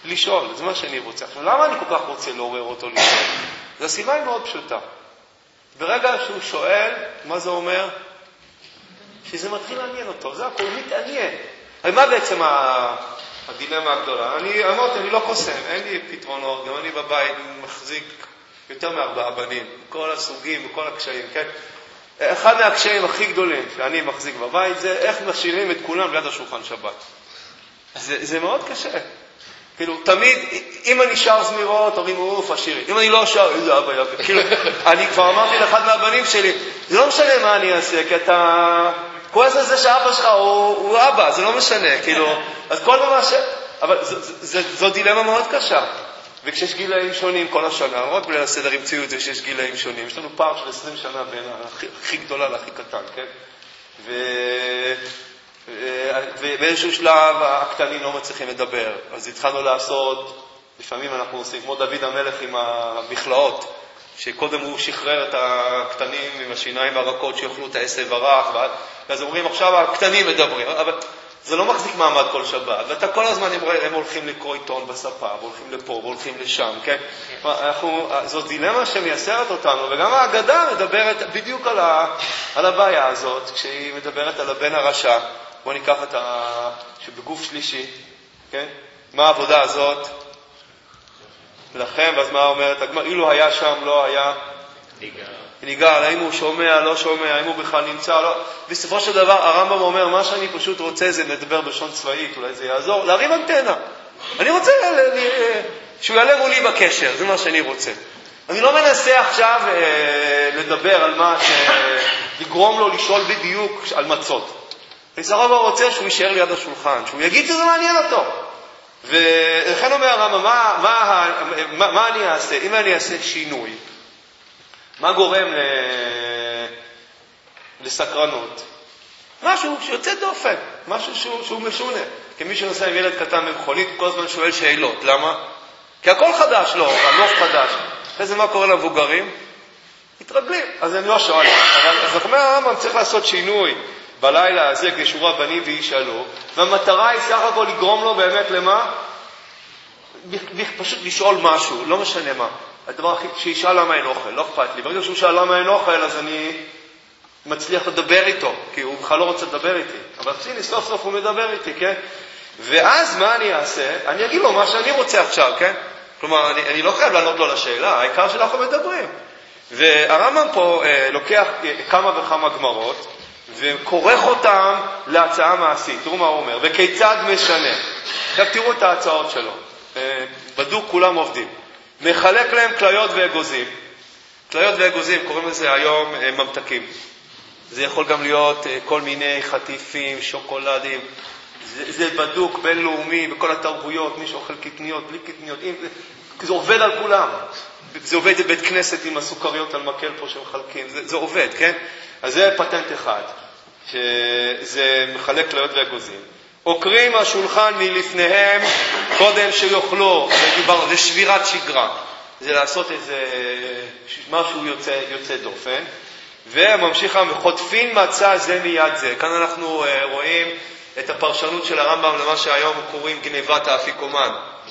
לשאול, זה מה שאני רוצה. עכשיו, למה אני כל כך רוצה לעורר אותו לשאול? זו הסיבה היא מאוד פשוטה. ברגע שהוא שואל, מה זה אומר? שזה מתחיל לעניין אותו, זה הכל מתעניין. אבל מה בעצם הדילמה הגדולה? אני אמרתי, אני לא קוסם, אין לי פתרונות, גם אני בבית מחזיק יותר מארבעה בנים, כל הסוגים וכל הקשיים, כן? אחד מהקשיים הכי גדולים שאני מחזיק בבית זה איך משאירים את כולם ליד השולחן שבת. זה, זה מאוד קשה. כאילו, תמיד, אם אני שר זמירות, אומרים, אוף, השירי. אם אני לא שר, איזה אבא יפה. כאילו, אני כבר אמרתי לאחד מהבנים שלי, זה לא משנה מה אני אעשה, כי אתה כועס על זה שאבא שלך הוא, הוא אבא, זה לא משנה, כאילו, אז כל דבר ש... אבל ז, ז, ז, זו דילמה מאוד קשה. וכשיש גילאים שונים כל השנה, רק בלי הסדר המציאו את זה שיש גילאים שונים, יש לנו פער של עשרים שנה בין הכי, הכי גדולה להכי קטן, כן? ו... ובאיזשהו שלב הקטנים לא מצליחים לדבר, אז התחלנו לעשות, לפעמים אנחנו עושים כמו דוד המלך עם המכלאות, שקודם הוא שחרר את הקטנים עם השיניים הרכות שיאכלו את העשב הרך, ואז אומרים עכשיו הקטנים מדברים, אבל זה לא מחזיק מעמד כל שבת, ואתה כל הזמן הם, הם הולכים לקרוא עיתון בספה, והולכים לפה והולכים לשם, כן? אנחנו, זו דילמה שמייסרת אותנו, וגם ההגדה מדברת בדיוק על, ה, על הבעיה הזאת, כשהיא מדברת על הבן הרשע. בואו ניקח את ה... שבגוף שלישי, כן? מה העבודה הזאת? לכם, ואז מה אומרת? אילו היה שם, לא היה? ניגל. ניגל, האם הוא שומע, לא שומע, האם הוא בכלל נמצא, לא... בסופו של דבר, הרמב"ם אומר, מה שאני פשוט רוצה זה לדבר בשון צבאית, אולי זה יעזור, להרים אנטנה. אני רוצה שהוא יעלה מולי בקשר, זה מה שאני רוצה. אני לא מנסה עכשיו לדבר על מה לגרום לו לשאול בדיוק על מצות. הרמב"ם רוצה שהוא יישאר ליד השולחן, שהוא יגיד שזה מעניין אותו. ולכן אומר הרמב"ם, מה, מה, מה, מה אני אעשה? אם אני אעשה שינוי, מה גורם ל... לסקרנות? משהו שיוצא דופן, משהו שהוא, שהוא משונה. כמי שנוסע עם ילד קטן במכונית, כל הזמן שואל שאלות. למה? כי הכל חדש לו, הנוף חדש. אחרי זה מה קורה למבוגרים? מתרגלים, אז הם לא שואלים. אבל אז אומר הרמב"ם, צריך לעשות שינוי. בלילה הזה כשורה בנים וישאלו, והמטרה היא סך הכל לגרום לו באמת למה? פשוט לשאול משהו, לא משנה מה. הדבר הכי, שישאל למה אין אוכל, לא אכפת לי. ברגע שהוא שאל למה אין אוכל, אז אני מצליח לדבר איתו, כי הוא בכלל לא רוצה לדבר איתי. אבל הנה, סוף סוף הוא מדבר איתי, כן? ואז מה אני אעשה? אני אגיד לו מה שאני רוצה עכשיו, כן? כלומר, אני, אני לא חייב לענות לו לשאלה, העיקר שאנחנו מדברים. והרמב"ם פה אה, לוקח כמה וכמה גמרות, וכורך אותם להצעה מעשית. תראו מה הוא אומר, וכיצד משנה. עכשיו תראו את ההצעות שלו. בדוק כולם עובדים. מחלק להם כליות ואגוזים. כליות ואגוזים, קוראים לזה היום ממתקים. זה יכול גם להיות כל מיני חטיפים, שוקולדים. זה, זה בדוק בינלאומי בכל התרבויות, מי שאוכל קטניות, בלי קטניות. זה עובד על כולם. זה עובד בבית כנסת עם הסוכריות על מקל פה שמחלקים. זה, זה עובד, כן? אז זה פטנט אחד, שזה מחלק כליות ואגוזים. עוקרים השולחן מלפניהם קודם שיוכלו, זה שבירת שגרה, זה לעשות איזה משהו יוצא, יוצא דופן, וממשיך חוטפין מצה זה מיד זה. כאן אנחנו רואים את הפרשנות של הרמב"ם למה שהיום קוראים גניבת האפיקומן,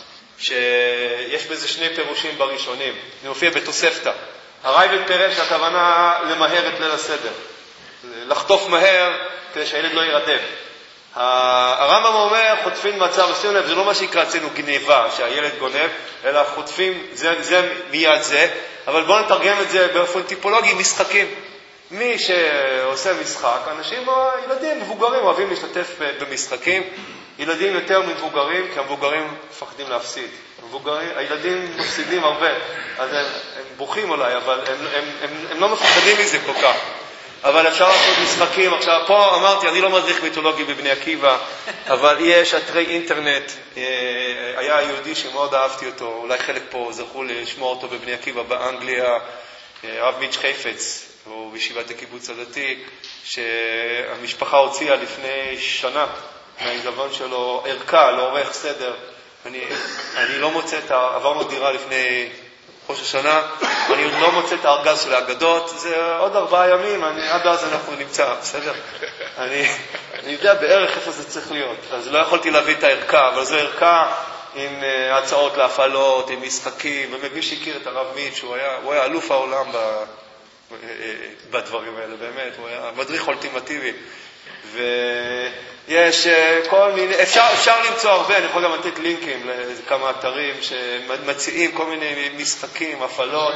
שיש בזה שני פירושים בראשונים, זה מופיע בתוספתא. הרייבד פירש הכוונה למהר את ליל הסדר, לחטוף מהר כדי שהילד לא יירדם. הרמב"ם אומר חוטפין מצה, ושימו לב, זה לא מה שיקרא אצלנו גניבה, שהילד גונב, אלא חוטפין זה, זה מיד זה, אבל בואו נתרגם את זה באופן טיפולוגי, משחקים. מי שעושה משחק, אנשים, ילדים, מבוגרים אוהבים להשתתף במשחקים, ילדים יותר מבוגרים, כי המבוגרים מפחדים להפסיד. המבוגרים, הילדים מפסידים הרבה, אז הם, הם בוכים אולי, אבל הם, הם, הם, הם לא מפחדים מזה כל כך. אבל אפשר לעשות משחקים. עכשיו, פה אמרתי, אני לא מדריך מיתולוגי בבני עקיבא, אבל יש אתרי אינטרנט. היה יהודי שמאוד אהבתי אותו, אולי חלק פה זכו לשמוע אותו בבני עקיבא באנגליה, הרב מיץ' חפץ, הוא בישיבת הקיבוץ הדתי, שהמשפחה הוציאה לפני שנה מהעיזבון שלו ערכה לעורך סדר. אני, אני לא מוצא את ה... עברנו דירה לפני ראש השנה, אני עוד לא מוצא את הארגז של האגדות, זה עוד ארבעה ימים, אני, עד אז אנחנו נמצא, בסדר? אני, אני יודע בערך איפה זה צריך להיות, אז לא יכולתי להביא את הערכה, אבל זו ערכה עם הצעות להפעלות, עם משחקים, ומי שהכיר את הרב מיץ' הוא היה, הוא היה אלוף העולם ב, בדברים האלה, באמת, הוא היה מדריך אולטימטיבי. ויש כל מיני, אפשר, אפשר למצוא הרבה, אני יכול גם לתת לינקים לכמה אתרים שמציעים כל מיני משחקים, הפעלות.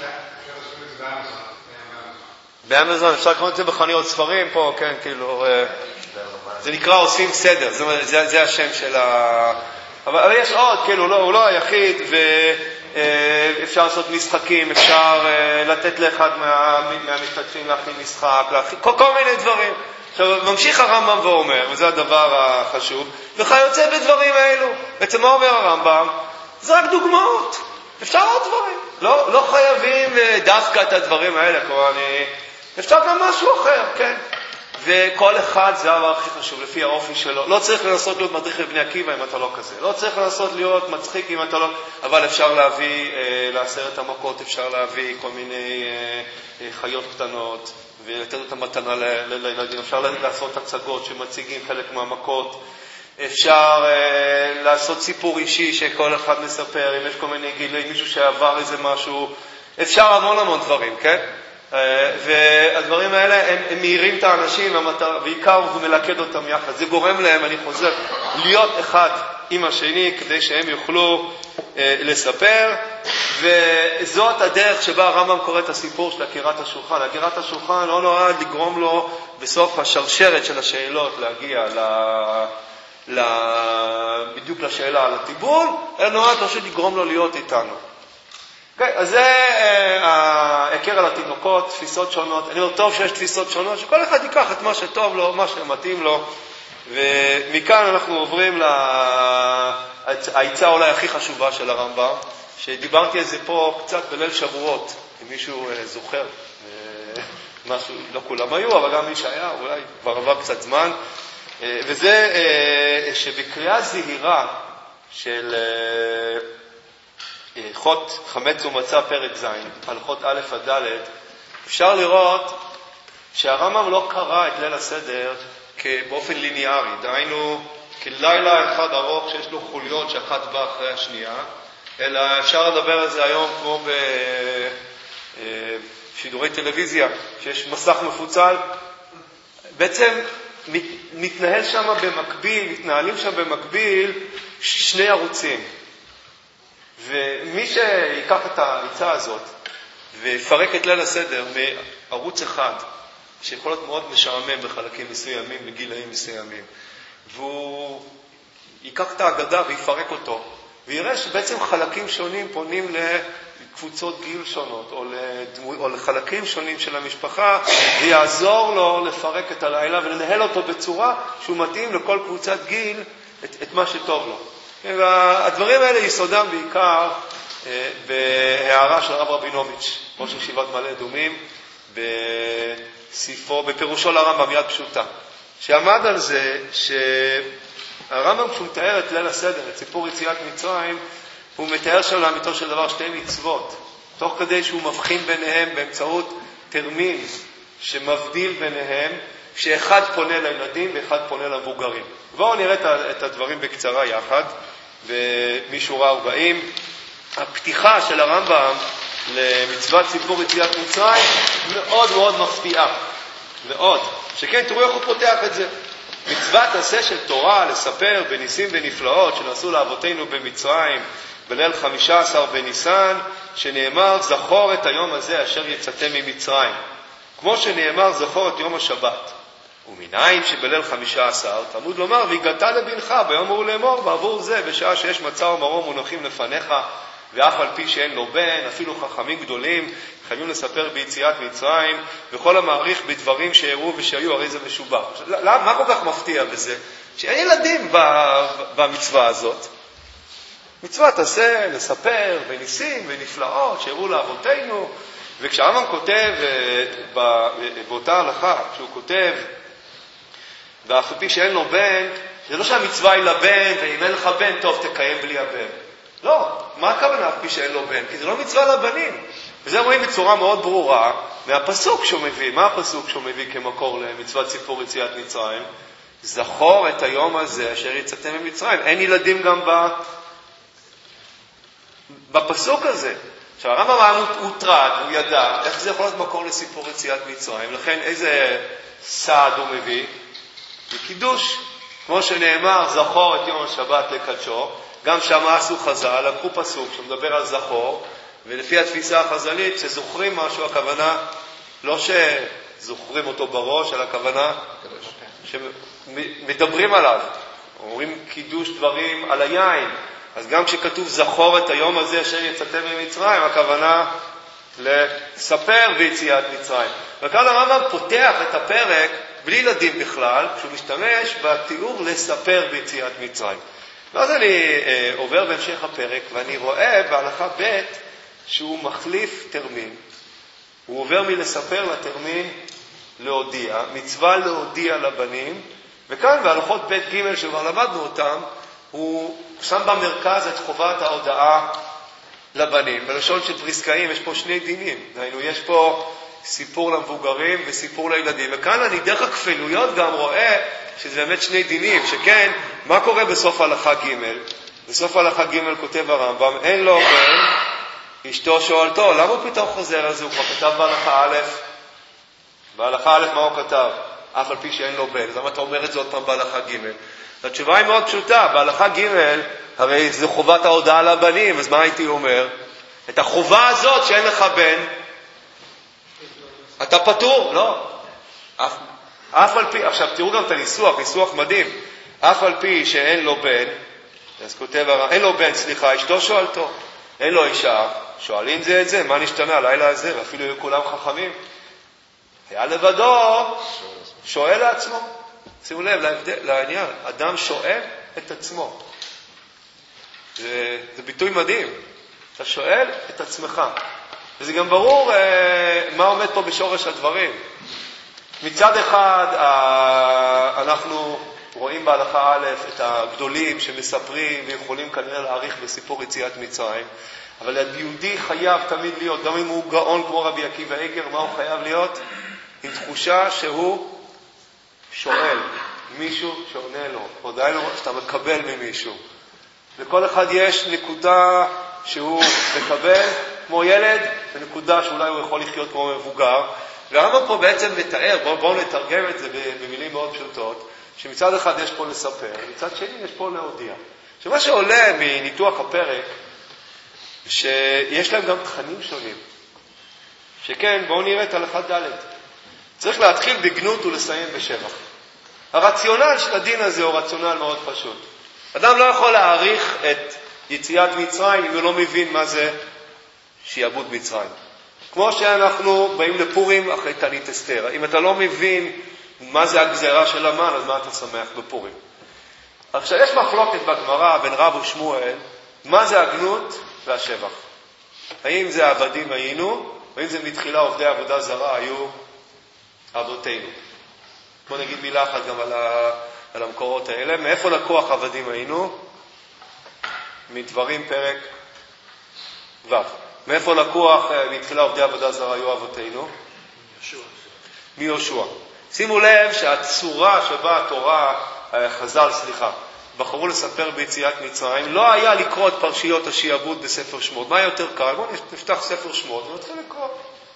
באמזון, אפשר לקרוא את זה בחנויות ספרים פה, כן, כאילו, זה נקרא עושים סדר, זה, זה, זה השם של ה... אבל, אבל יש עוד, כאילו, לא, הוא לא היחיד, ואפשר לעשות משחקים, אפשר לתת לאחד מה, מהמשתתפים להכין משחק, להכין, כל, כל מיני דברים. עכשיו, ממשיך הרמב"ם ואומר, וזה הדבר החשוב, וכיוצא בדברים האלו. בעצם מה אומר הרמב"ם? זה רק דוגמאות. אפשר עוד דברים. לא, לא חייבים דווקא את הדברים האלה, כמובן, אפשר גם משהו אחר, כן? וכל אחד זה הדבר הכי חשוב, לפי האופי שלו. לא צריך לנסות להיות מדריך לבני עקיבא אם אתה לא כזה. לא צריך לנסות להיות מצחיק אם אתה לא... אבל אפשר להביא אה, לעשרת המכות, אפשר להביא כל מיני אה, חיות קטנות, ולתת אותה מתנה לילדים. אפשר לעשות הצגות שמציגים חלק מהמכות. אפשר אה, לעשות סיפור אישי שכל אחד מספר, אם יש כל מיני גילים, מישהו שעבר איזה משהו. אפשר המון המון דברים, כן? והדברים האלה הם, הם מהירים את האנשים, בעיקר הוא מלכד אותם יחד. זה גורם להם, אני חוזר, להיות אחד עם השני כדי שהם יוכלו אה, לספר. וזאת הדרך שבה הרמב"ם קורא את הסיפור של עקירת השולחן. עקירת השולחן לא נועד לגרום לו בסוף השרשרת של השאלות להגיע ל... ל... בדיוק לשאלה על הטיבול, אלא נועד פשוט לגרום לו להיות איתנו. Okay, אז זה העקר על התינוקות, תפיסות שונות. אני אומר, טוב שיש תפיסות שונות, שכל אחד ייקח את מה שטוב לו, מה שמתאים לו. ומכאן אנחנו עוברים להיצע אולי הכי חשובה של הרמב"ם, שדיברתי על זה פה קצת בליל שבועות, אם מישהו זוכר. משהו, לא כולם היו, אבל גם מי שהיה, אולי כבר עבר קצת זמן. וזה שבקריאה זהירה של... הלכות חמץ ומצה פרק ז', הלכות א' עד ד', אפשר לראות שהרמב"ם לא קרא את ליל הסדר באופן ליניארי, דהיינו כלילה אחד ארוך שיש לו חוליות שאחת באה אחרי השנייה, אלא אפשר לדבר על זה היום כמו בשידורי טלוויזיה, שיש מסך מפוצל. בעצם מתנהל שם במקביל, מתנהלים שם במקביל שני ערוצים. ומי שיקח את ההיצע הזאת ויפרק את ליל הסדר מערוץ אחד, שיכול להיות מאוד משעמם בחלקים מסוימים, בגילאים מסוימים, והוא ייקח את ההגדה ויפרק אותו, ויראה שבעצם חלקים שונים פונים לקבוצות גיל שונות, או, לדמו, או לחלקים שונים של המשפחה, ויעזור לו לפרק את הלילה ולנהל אותו בצורה שהוא מתאים לכל קבוצת גיל את, את מה שטוב לו. והדברים האלה יסודם בעיקר בהערה של הרב רבינוביץ', ראש ישיבת מעלה אדומים, בספרו, בפירושו לרמב"ם יד פשוטה, שעמד על זה שהרמב"ם כשהוא מתאר את ליל הסדר, את סיפור יציאת מצרים, הוא מתאר שם לאמיתו של דבר שתי מצוות, תוך כדי שהוא מבחין ביניהם באמצעות תרמין שמבדיל ביניהם, שאחד פונה לילדים ואחד פונה למבוגרים. בואו נראה את הדברים בקצרה יחד, ומשורה ארבעים. הפתיחה של הרמב"ם למצוות סיפור יציאת מצרים מאוד מאוד מפתיעה. מאוד. שכן, תראו איך הוא פותח את זה. מצוות עשה של תורה לספר בניסים ונפלאות שנעשו לאבותינו במצרים בליל חמישה עשר בניסן, שנאמר זכור את היום הזה אשר יצאתם ממצרים. כמו שנאמר זכור את יום השבת. ומנין שבליל חמישה עשר, תלמוד לומר, והגעת לבנך ביום ההוא לאמור, בעבור זה, בשעה שיש מצה ומרום מונחים לפניך, ואף על פי שאין לו בן, אפילו חכמים גדולים, חייבים לספר ביציאת מצרים, וכל המעריך בדברים שהראו ושהיו, הרי זה משובח. מה כל כך מפתיע בזה? שאין ילדים במצווה הזאת. מצווה תעשה לספר בניסים ונפלאות שהראו לאבותינו, וכשהרמב"ם כותב באותה הלכה, כשהוא כותב, ואף על פי שאין לו בן, זה לא שהמצווה היא לבן, ואם אין לך בן, טוב, תקיים בלי הבן. לא, מה הכוונה אף פי שאין לו בן? כי זה לא מצווה לבנים. וזה רואים בצורה מאוד ברורה מהפסוק שהוא מביא. מה הפסוק שהוא מביא כמקור למצוות סיפור יציאת מצרים? זכור את היום הזה אשר יצאתם ממצרים. אין ילדים גם בפסוק הזה. עכשיו, הרמב"ם היה מוטרד, הוא ידע איך זה יכול להיות מקור לסיפור יציאת מצרים, לכן איזה סעד הוא מביא? בקידוש. כמו שנאמר, זכור את יום השבת לקדשו, גם שם עשו חז"ל, לקחו פסוק שמדבר על זכור, ולפי התפיסה החז"לית, שזוכרים משהו, הכוונה, לא שזוכרים אותו בראש, אלא הכוונה שמדברים עליו. אומרים קידוש דברים על היין. אז גם כשכתוב זכור את היום הזה אשר יצאתם ממצרים, הכוונה לספר ביציאת מצרים. וכאן הרמב"ם פותח את הפרק בלי ילדים בכלל, כשהוא משתמש בתיאור לספר ביציאת מצרים. ואז אני אה, עובר בהמשך הפרק, ואני רואה בהלכה ב' שהוא מחליף תרמין. הוא עובר מלספר לתרמין להודיע, מצווה להודיע לבנים, וכאן בהלכות ב' ג' שכבר למדנו אותם, הוא שם במרכז את חובת ההודעה לבנים. בלשון של פריסקאים יש פה שני דינים. דהיינו, יש פה סיפור למבוגרים וסיפור לילדים. וכאן אני דרך הכפילויות גם רואה שזה באמת שני דינים. שכן, מה קורה בסוף הלכה ג'? בסוף הלכה ג' כותב הרמב"ם, אין לו בן, אשתו שואלתו. למה הוא פתאום חוזר על זה? הוא כבר כתב בהלכה א'. בהלכה א' מה הוא כתב? אף על פי שאין לו בן. אז למה אתה אומר את זה עוד פעם בהלכה ג'? התשובה היא מאוד פשוטה. בהלכה ג' הרי זה חובת ההודעה לבנים, אז מה הייתי אומר? את החובה הזאת שאין לך בן, אתה פטור? לא. אף, אף על פי, עכשיו תראו גם את הניסוח, ניסוח מדהים. אף על פי שאין לו בן, אז כותב, אין לו בן, סליחה, אשתו שואלתו. אין לו אישה, שואלים זה את זה, מה נשתנה הלילה הזה? ואפילו היו כולם חכמים. היה לבדו, שואל לעצמו. שימו לב להבדל, לעניין, אדם שואל את עצמו. זה, זה ביטוי מדהים. אתה שואל את עצמך. וזה גם ברור אה, מה עומד פה בשורש הדברים. מצד אחד, אה, אנחנו רואים בהלכה א' את הגדולים שמספרים ויכולים כנראה להעריך בסיפור יציאת מצרים, אבל היהודי חייב תמיד להיות, גם אם הוא גאון כמו רבי עקיבא איגר, מה הוא חייב להיות? עם תחושה שהוא שואל מישהו שעונה לו, או דהיינו שאתה מקבל ממישהו. לכל אחד יש נקודה שהוא מקבל כמו ילד, ונקודה שאולי הוא יכול לחיות כמו מבוגר. והרמב"ם פה בעצם מתאר, בואו בוא נתרגם את זה במילים מאוד פשוטות, שמצד אחד יש פה לספר, מצד שני יש פה להודיע. שמה שעולה מניתוח הפרק, שיש להם גם תכנים שונים. שכן, בואו נראה את הלכה ד'. צריך להתחיל בגנות ולסיים בשבח. הרציונל של הדין הזה הוא רציונל מאוד פשוט. אדם לא יכול להעריך את יציאת מצרים אם הוא לא מבין מה זה שיעבוד מצרים. כמו שאנחנו באים לפורים אחרי תענית אסתר. אם אתה לא מבין מה זה הגזרה של המן, אז מה אתה שמח בפורים? עכשיו, יש מחלוקת בגמרא בין רב ושמואל, מה זה הגנות והשבח. האם זה עבדים היינו, או אם זה מתחילה עובדי עבודה זרה היו אבותינו. בוא נגיד מילה אחת גם על, ה, על המקורות האלה. מאיפה לקוח עבדים היינו? מדברים פרק ו'. מאיפה לקוח מתחילה עובדי עבודה זרה היו אבותינו? מיהושע. שימו לב שהצורה שבה התורה, חז"ל, סליחה, בחרו לספר ביציאת מצרים, לא היה לקרוא את פרשיות השיעבוד בספר שמות. מה יותר קל? בואו נפתח ספר שמות ונתחיל לקרוא.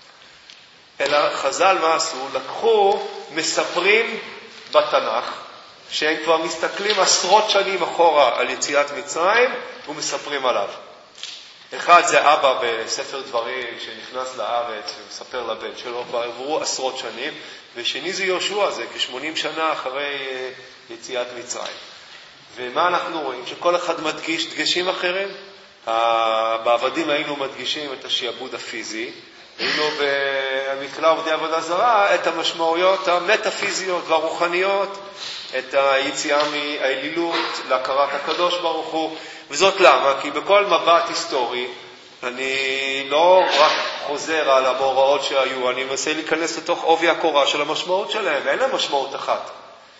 אלא חז"ל מה עשו? לקחו מספרים בתנ"ך, שהם כבר מסתכלים עשרות שנים אחורה על יציאת מצרים, ומספרים עליו. אחד זה אבא בספר דברים שנכנס לארץ ומספר לבן שלו, כבר עברו עשרות שנים, ושני זה יהושע, זה כ-שמונים שנה אחרי יציאת מצרים. ומה אנחנו רואים? שכל אחד מדגיש דגשים אחרים. בעבדים היינו מדגישים את השיעבוד הפיזי, היינו במתחילה עובדי עבודה זרה את המשמעויות המטאפיזיות והרוחניות, את היציאה מהאלילות להכרת הקדוש ברוך הוא. וזאת למה? כי בכל מבט היסטורי אני לא רק חוזר על המאורעות שהיו, אני מנסה להיכנס לתוך עובי הקורה של המשמעות שלהם, אין להם משמעות אחת.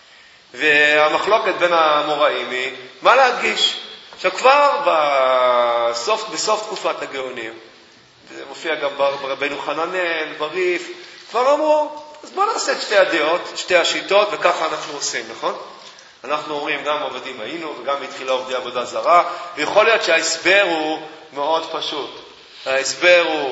והמחלוקת בין המוראים היא מה להדגיש. עכשיו כבר בסוף, בסוף תקופת הגאונים, זה מופיע גם ברבנו חננאל, בריף, כבר אמרו, אז בוא נעשה את שתי הדעות, שתי השיטות, וככה אנחנו עושים, נכון? אנחנו אומרים גם עובדים היינו, וגם התחילה עובדי עבודה זרה, ויכול להיות שההסבר הוא מאוד פשוט. ההסבר הוא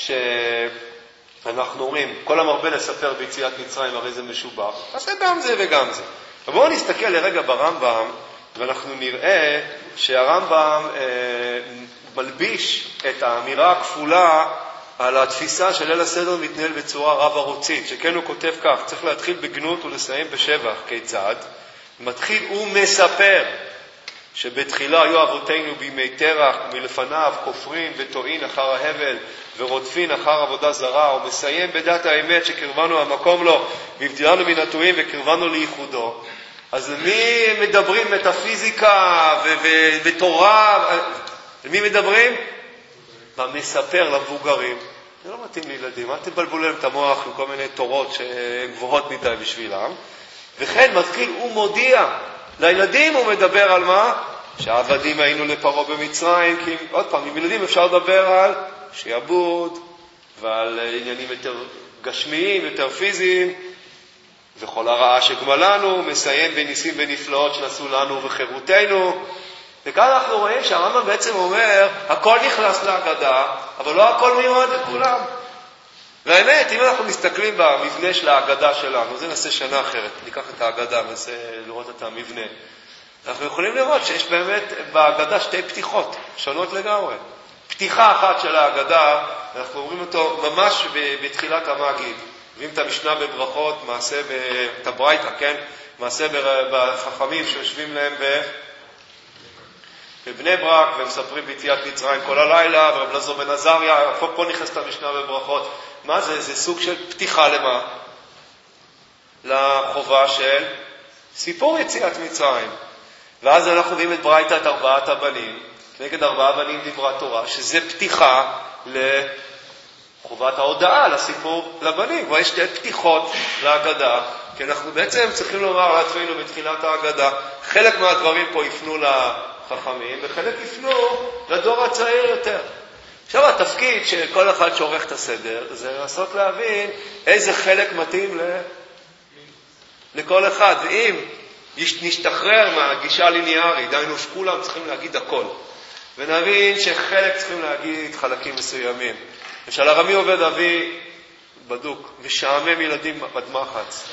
שאנחנו אומרים, כל המרבה לספר ביציאת מצרים הרי זה משובח, אז זה גם זה וגם זה. אבל בואו נסתכל לרגע ברמב"ם, ואנחנו נראה שהרמב"ם אה, מלביש את האמירה הכפולה על התפיסה של ליל הסדר מתנהל בצורה רב-ערוצית, שכן הוא כותב כך, צריך להתחיל בגנות ולסיים בשבח. כיצד? מתחיל ומספר שבתחילה היו אבותינו בימי תרח, מלפניו כופרים וטועין אחר ההבל ורודפין אחר עבודה זרה, ומסיים בדת האמת שקרבנו המקום לו, והבדילנו מן הטועים וקרבנו לייחודו. אז למי מדברים מטאפיזיקה ו- ו- ותורה? למי מדברים? במספר, למבוגרים. זה לא מתאים לילדים, אל תבלבלו להם את המוח עם כל מיני תורות שהן גבוהות מדי בשבילם. וכן מתחיל ומודיע, לילדים הוא מדבר על מה? שהעבדים היינו לפרעה במצרים, כי עוד פעם, עם ילדים אפשר לדבר על שיעבוד ועל עניינים יותר גשמיים, יותר פיזיים, וכל הרעה שגמלנו, מסיים בניסים ונפלאות שנעשו לנו וחירותנו. וכאן אנחנו רואים שהרמב"ם בעצם אומר, הכל נכנס להגדה, אבל לא הכל מיועד לכולם. והאמת, אם אנחנו מסתכלים במבנה של ההגדה שלנו, זה נעשה שנה אחרת, ניקח את ההגדה ונעשה לראות את המבנה. אנחנו יכולים לראות שיש באמת בהגדה שתי פתיחות, שונות לגמרי. פתיחה אחת של ההגדה, אנחנו אומרים אותו ממש בתחילת המגיד. רואים את המשנה בברכות, מעשה את הברייתא, כן? מעשה בחכמים שיושבים להם ב... בבני ברק, ומספרים ביציאת מצרים כל הלילה, ורב אלעזר בן עזריה, פה, פה נכנסת המשנה בברכות. מה זה? זה סוג של פתיחה למה? לחובה של סיפור יציאת מצרים. ואז אנחנו רואים את ברייתא, את ארבעת הבנים, נגד ארבעה בנים דיברה תורה, שזה פתיחה לחובת ההודעה, לסיפור לבנים. כבר יש שתי פתיחות להגדה, כי אנחנו בעצם צריכים לומר לעצמנו בתחילת ההגדה, חלק מהדברים פה יפנו לחכמים, וחלק יפנו לדור הצעיר יותר. עכשיו, התפקיד של כל אחד שעורך את הסדר, זה לנסות להבין איזה חלק מתאים ל... לכל אחד. ואם נשתחרר מהגישה הליניארית, דיינו שכולם צריכים להגיד הכל, ונבין שחלק צריכים להגיד חלקים מסוימים. למשל, הרמי עובד אבי בדוק, משעמם ילדים בדמחץ.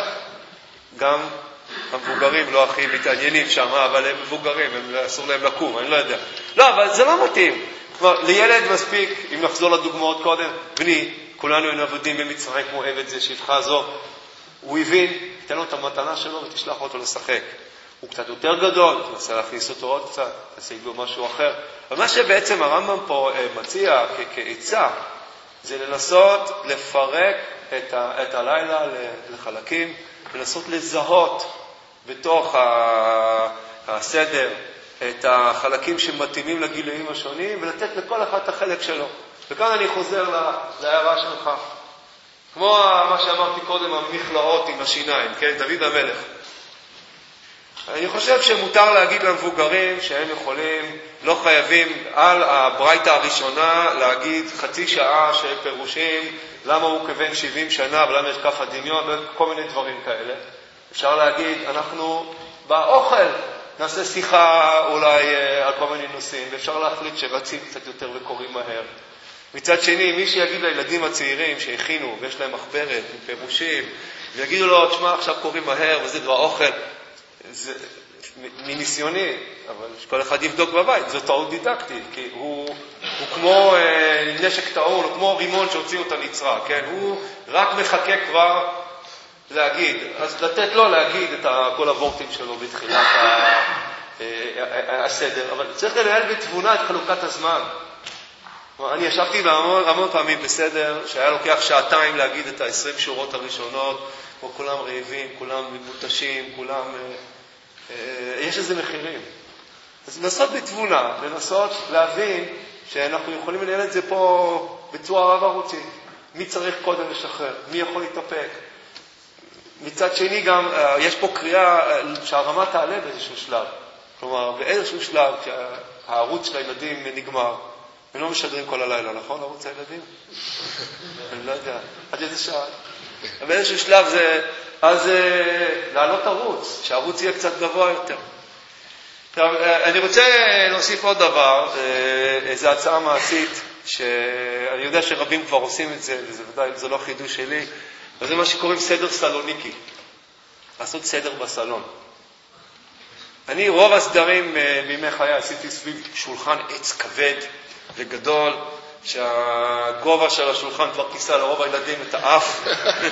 גם המבוגרים לא הכי מתעניינים שם, אבל הם מבוגרים, הם אסור להם לקום, אני לא יודע. לא, אבל זה לא מתאים. כלומר, לילד מספיק, אם נחזור לדוגמאות קודם, בני, כולנו היינו עבדים במצרים כמו עבד זה, שפחה זו. הוא הבין, תן לו את המתנה שלו ותשלח אותו לשחק. הוא קצת יותר גדול, תנסה להכניס אותו עוד קצת, תשיג לו משהו אחר. אבל מה שבעצם הרמב"ם פה מציע כעצה, זה לנסות לפרק את, ה, את הלילה לחלקים, לנסות לזהות בתוך הסדר את החלקים שמתאימים לגילאים השונים, ולתת לכל אחד את החלק שלו. וכאן אני חוזר להערה שלך. כמו מה שאמרתי קודם, המכלאות עם השיניים, כן? דוד המלך. אני חושב שמותר להגיד למבוגרים שהם יכולים, לא חייבים על הברייתא הראשונה להגיד חצי שעה של פירושים, למה הוא כבן שבעים שנה ולמה יש כף הדמיון, כל מיני דברים כאלה. אפשר להגיד, אנחנו באוכל נעשה שיחה אולי על כל מיני נושאים, ואפשר להחליט שרצים קצת יותר וקוראים מהר. מצד שני, מי שיגיד לילדים הצעירים שהכינו ויש להם מחברת עם פירושים, ויגידו לו, תשמע, עכשיו קוראים מהר וזה דבר אוכל, זה מניסיוני, אבל כל אחד יבדוק בבית, זו טעות דידקטית, כי הוא, הוא כמו אה, נשק טעון, הוא כמו רימון שהוציאו את הנצרה, כן? הוא רק מחכה כבר להגיד, אז לתת לו להגיד את כל הוורטים שלו בתחילת הסדר, אבל צריך לנהל בתבונה את חלוקת הזמן. אני ישבתי בהמון המון פעמים בסדר, שהיה לוקח שעתיים להגיד את ה-עשרים שורות הראשונות, כמו כולם רעבים, כולם מותשים, כולם... יש איזה מחירים. אז לנסות בתבונה, לנסות להבין שאנחנו יכולים לנהל את זה פה בצורה רב-ערוצית. מי צריך קודם לשחרר? מי יכול להתאפק? מצד שני גם, יש פה קריאה שהרמה תעלה באיזשהו שלב. כלומר, באיזשהו שלב, שהערוץ של הילדים נגמר, הם לא משדרים כל הלילה, נכון? ערוץ הילדים? אני לא יודע. עד איזה שעה? באיזשהו שלב זה, אז לעלות ערוץ, שהערוץ יהיה קצת גבוה יותר. עכשיו, אני רוצה להוסיף עוד דבר, איזו הצעה מעשית, שאני יודע שרבים כבר עושים את זה, וזה ודאי, זה לא חידוש שלי, וזה מה שקוראים סדר סלוניקי, לעשות סדר בסלון. אני רוב הסדרים מימי חיי עשיתי סביב שולחן עץ כבד וגדול, שהגובה של השולחן כבר כיסה לרוב הילדים את האף,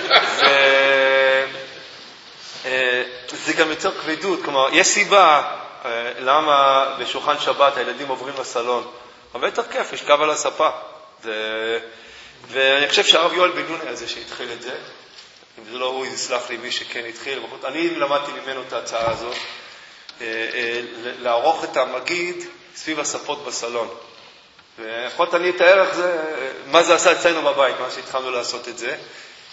וזה גם יותר כבדות, כלומר, יש סיבה למה בשולחן שבת הילדים עוברים לסלון, אבל יותר כיף, יש קו על הספה, ואני חושב שהרב יואל בן נוני הזה שהתחיל את זה, אם זה לא הוא, יסלח לי מי שכן התחיל, אני למדתי ממנו את ההצעה הזאת, לערוך את המגיד סביב הספות בסלון. ויכולת אני אתאר איך זה, מה זה עשה אצלנו בבית, מה שהתחלנו לעשות את זה.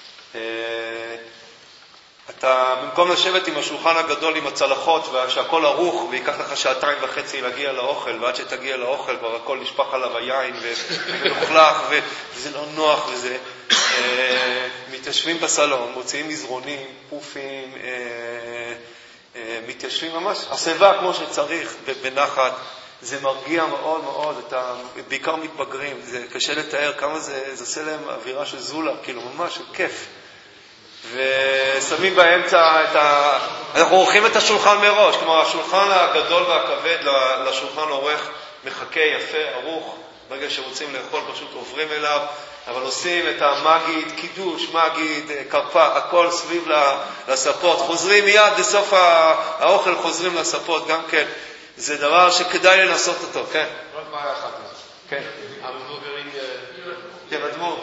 אתה במקום לשבת עם השולחן הגדול עם הצלחות ושהכל ערוך ויקח לך שעתיים וחצי להגיע לאוכל, ועד שתגיע לאוכל כבר הכל נשפך עליו היין ומלוכלך וזה לא נוח וזה. מתיישבים בסלון, מוציאים מזרונים, פופים, מתיישבים ממש, הסביבה כמו שצריך, בנחת, זה מרגיע מאוד מאוד, אתה, בעיקר מתבגרים, זה קשה לתאר כמה זה, זה עושה להם אווירה של זולה, כאילו ממש כיף. ושמים באמצע את ה... אנחנו עורכים את השולחן מראש, כלומר השולחן הגדול והכבד לשולחן עורך מחכה יפה, ערוך, ברגע שרוצים לאכול פשוט עוברים אליו, אבל עושים את המגיד, קידוש, מגיד, קרפה, הכל סביב לספות, חוזרים מיד בסוף האוכל, חוזרים לספות גם כן. זה דבר שכדאי לנסות אותו, כן? רק בעיה אחת. כן. המבוגרים ירדמו.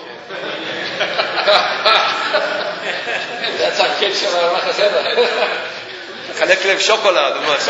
זה הצד כן של הרמח הסדר. חלק להם שוקולד או משהו.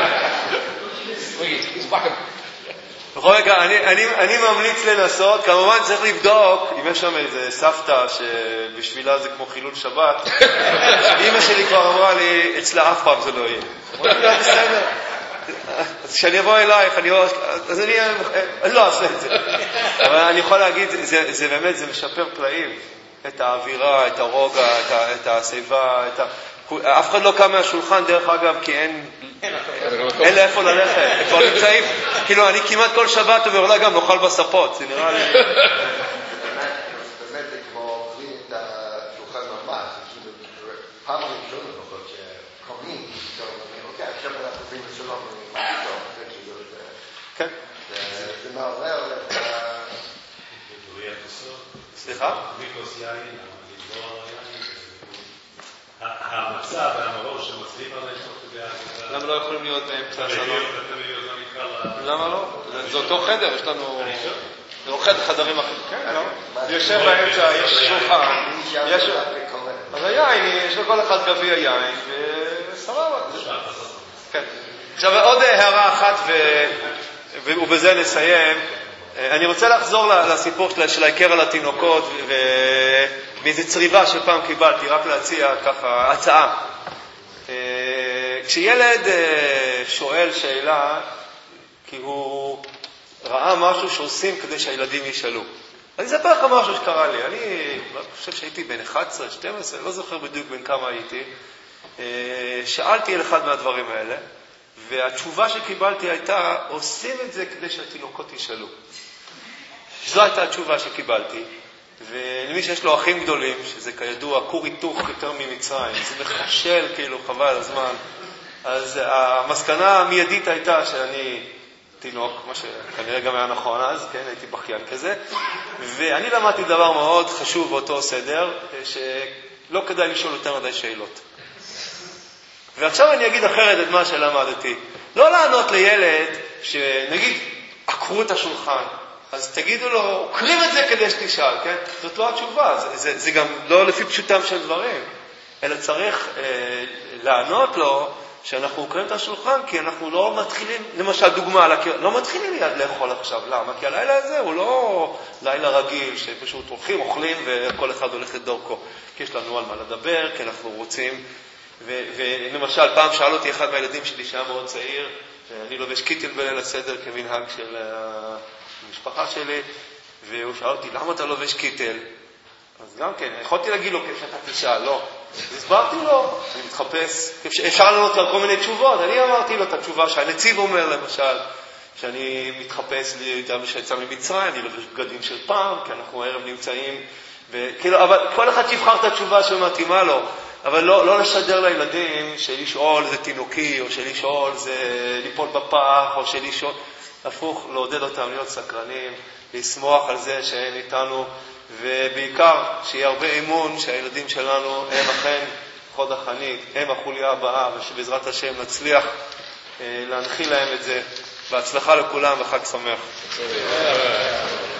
בכל רגע, אני, אני, אני ממליץ לנסות, כמובן צריך לבדוק, אם יש שם איזה סבתא שבשבילה זה כמו חילול שבת, אמא שלי כבר אמרה לי, אצלה אף פעם זה לא יהיה. אמרתי לה, בסדר. אז כשאני אבוא אלייך, אני, אז אני, אני לא אעשה את זה. אבל אני יכול להגיד, זה, זה באמת, זה משפר פלאים, את האווירה, את הרוגע, את, ה, את הסביבה, את ה... אף אחד לא קם מהשולחן, דרך אגב, כי אין, אין לאיפה ללכת. כבר נמצאים, כאילו, אני כמעט כל שבת אומר, אולי גם נאכל בספות, זה נראה לי. באמת זה כמו אוכלים את השולחן ממש, כאילו, פעם ראשונה לפחות שקוראים, אוקיי, עכשיו אנחנו עוברים לשלום, זה כאילו, כן. זה מעורר את ה... סליחה? מיקוס יין, המצב והמראש שמצליף עליהם תוך כדי העבודה. למה לא יכולים להיות באמצע השלום? למה למה לא? זה אותו חדר, יש לנו... זה לא חדר, חדרים אחרים. כן, לא? יושב באמצע, יש שולחן, יש... אז היין, יש לכל אחד גביע יין, וסבבה. כן. עכשיו, עוד הערה אחת, ובזה נסיים. אני רוצה לחזור לסיפור של העיקר על התינוקות, ומאיזו צריבה שפעם קיבלתי, רק להציע ככה הצעה. כשילד שואל שאלה, כי הוא ראה משהו שעושים כדי שהילדים ישאלו. אני אספר לך משהו שקרה לי. אני חושב שהייתי בן אחת עשרה, שתים עשרה, לא זוכר בדיוק בין כמה הייתי. שאלתי על אחד מהדברים האלה, והתשובה שקיבלתי הייתה, עושים את זה כדי שהתינוקות ישאלו. זו הייתה התשובה שקיבלתי, ולמי שיש לו אחים גדולים, שזה כידוע כור היתוך יותר ממצרים, זה מחשל כאילו חבל הזמן, אז המסקנה המיידית הייתה שאני תינוק, מה שכנראה גם היה נכון אז, כן, הייתי בכיין כזה, ואני למדתי דבר מאוד חשוב באותו סדר, שלא כדאי לשאול יותר מדי שאלות. ועכשיו אני אגיד אחרת את מה שלמדתי. לא לענות לילד שנגיד, עקרו את השולחן, אז תגידו לו, קרים את זה כדי שתשאל, כן? זאת לא התשובה, זה, זה, זה גם לא לפי פשוטם של דברים, אלא צריך אה, לענות לו שאנחנו קרים את השולחן, כי אנחנו לא מתחילים, למשל דוגמה, לא מתחילים מיד לאכול עכשיו, למה? כי הלילה הזה הוא לא לילה רגיל, שפשוט הולכים, אוכלים וכל אחד הולך את דרכו, כי יש לנו על מה לדבר, כי אנחנו רוצים, ו, ולמשל פעם שאל אותי אחד מהילדים שלי שהיה מאוד צעיר, אני לובש קיטל בליל הסדר כמנהג של המשפחה שלי, והוא שאל אותי, למה אתה לובש קיטל? אז גם כן, יכולתי להגיד לו כיף שאתה תשאל, לא. הסברתי לו, אני מתחפש, אפשר לענות על כל מיני תשובות, אני אמרתי לו את התשובה שהנציב אומר למשל, שאני מתחפש לידם שיצא ממצרים, אני לובש בגדים של פעם, כי אנחנו ערב נמצאים, וכאילו, אבל כל אחד שיבחר את התשובה שמתאימה לו, אבל לא, לא לשדר לילדים שלשאול זה תינוקי, או שלשאול זה ליפול בפח, או שלשאול, הפוך, לעודד אותם להיות סקרנים, לשמוח על זה שהם איתנו, ובעיקר שיהיה הרבה אמון שהילדים שלנו הם אכן חוד החנית, הם החוליה הבאה, ושבעזרת השם נצליח להנחיל להם את זה. בהצלחה לכולם וחג שמח.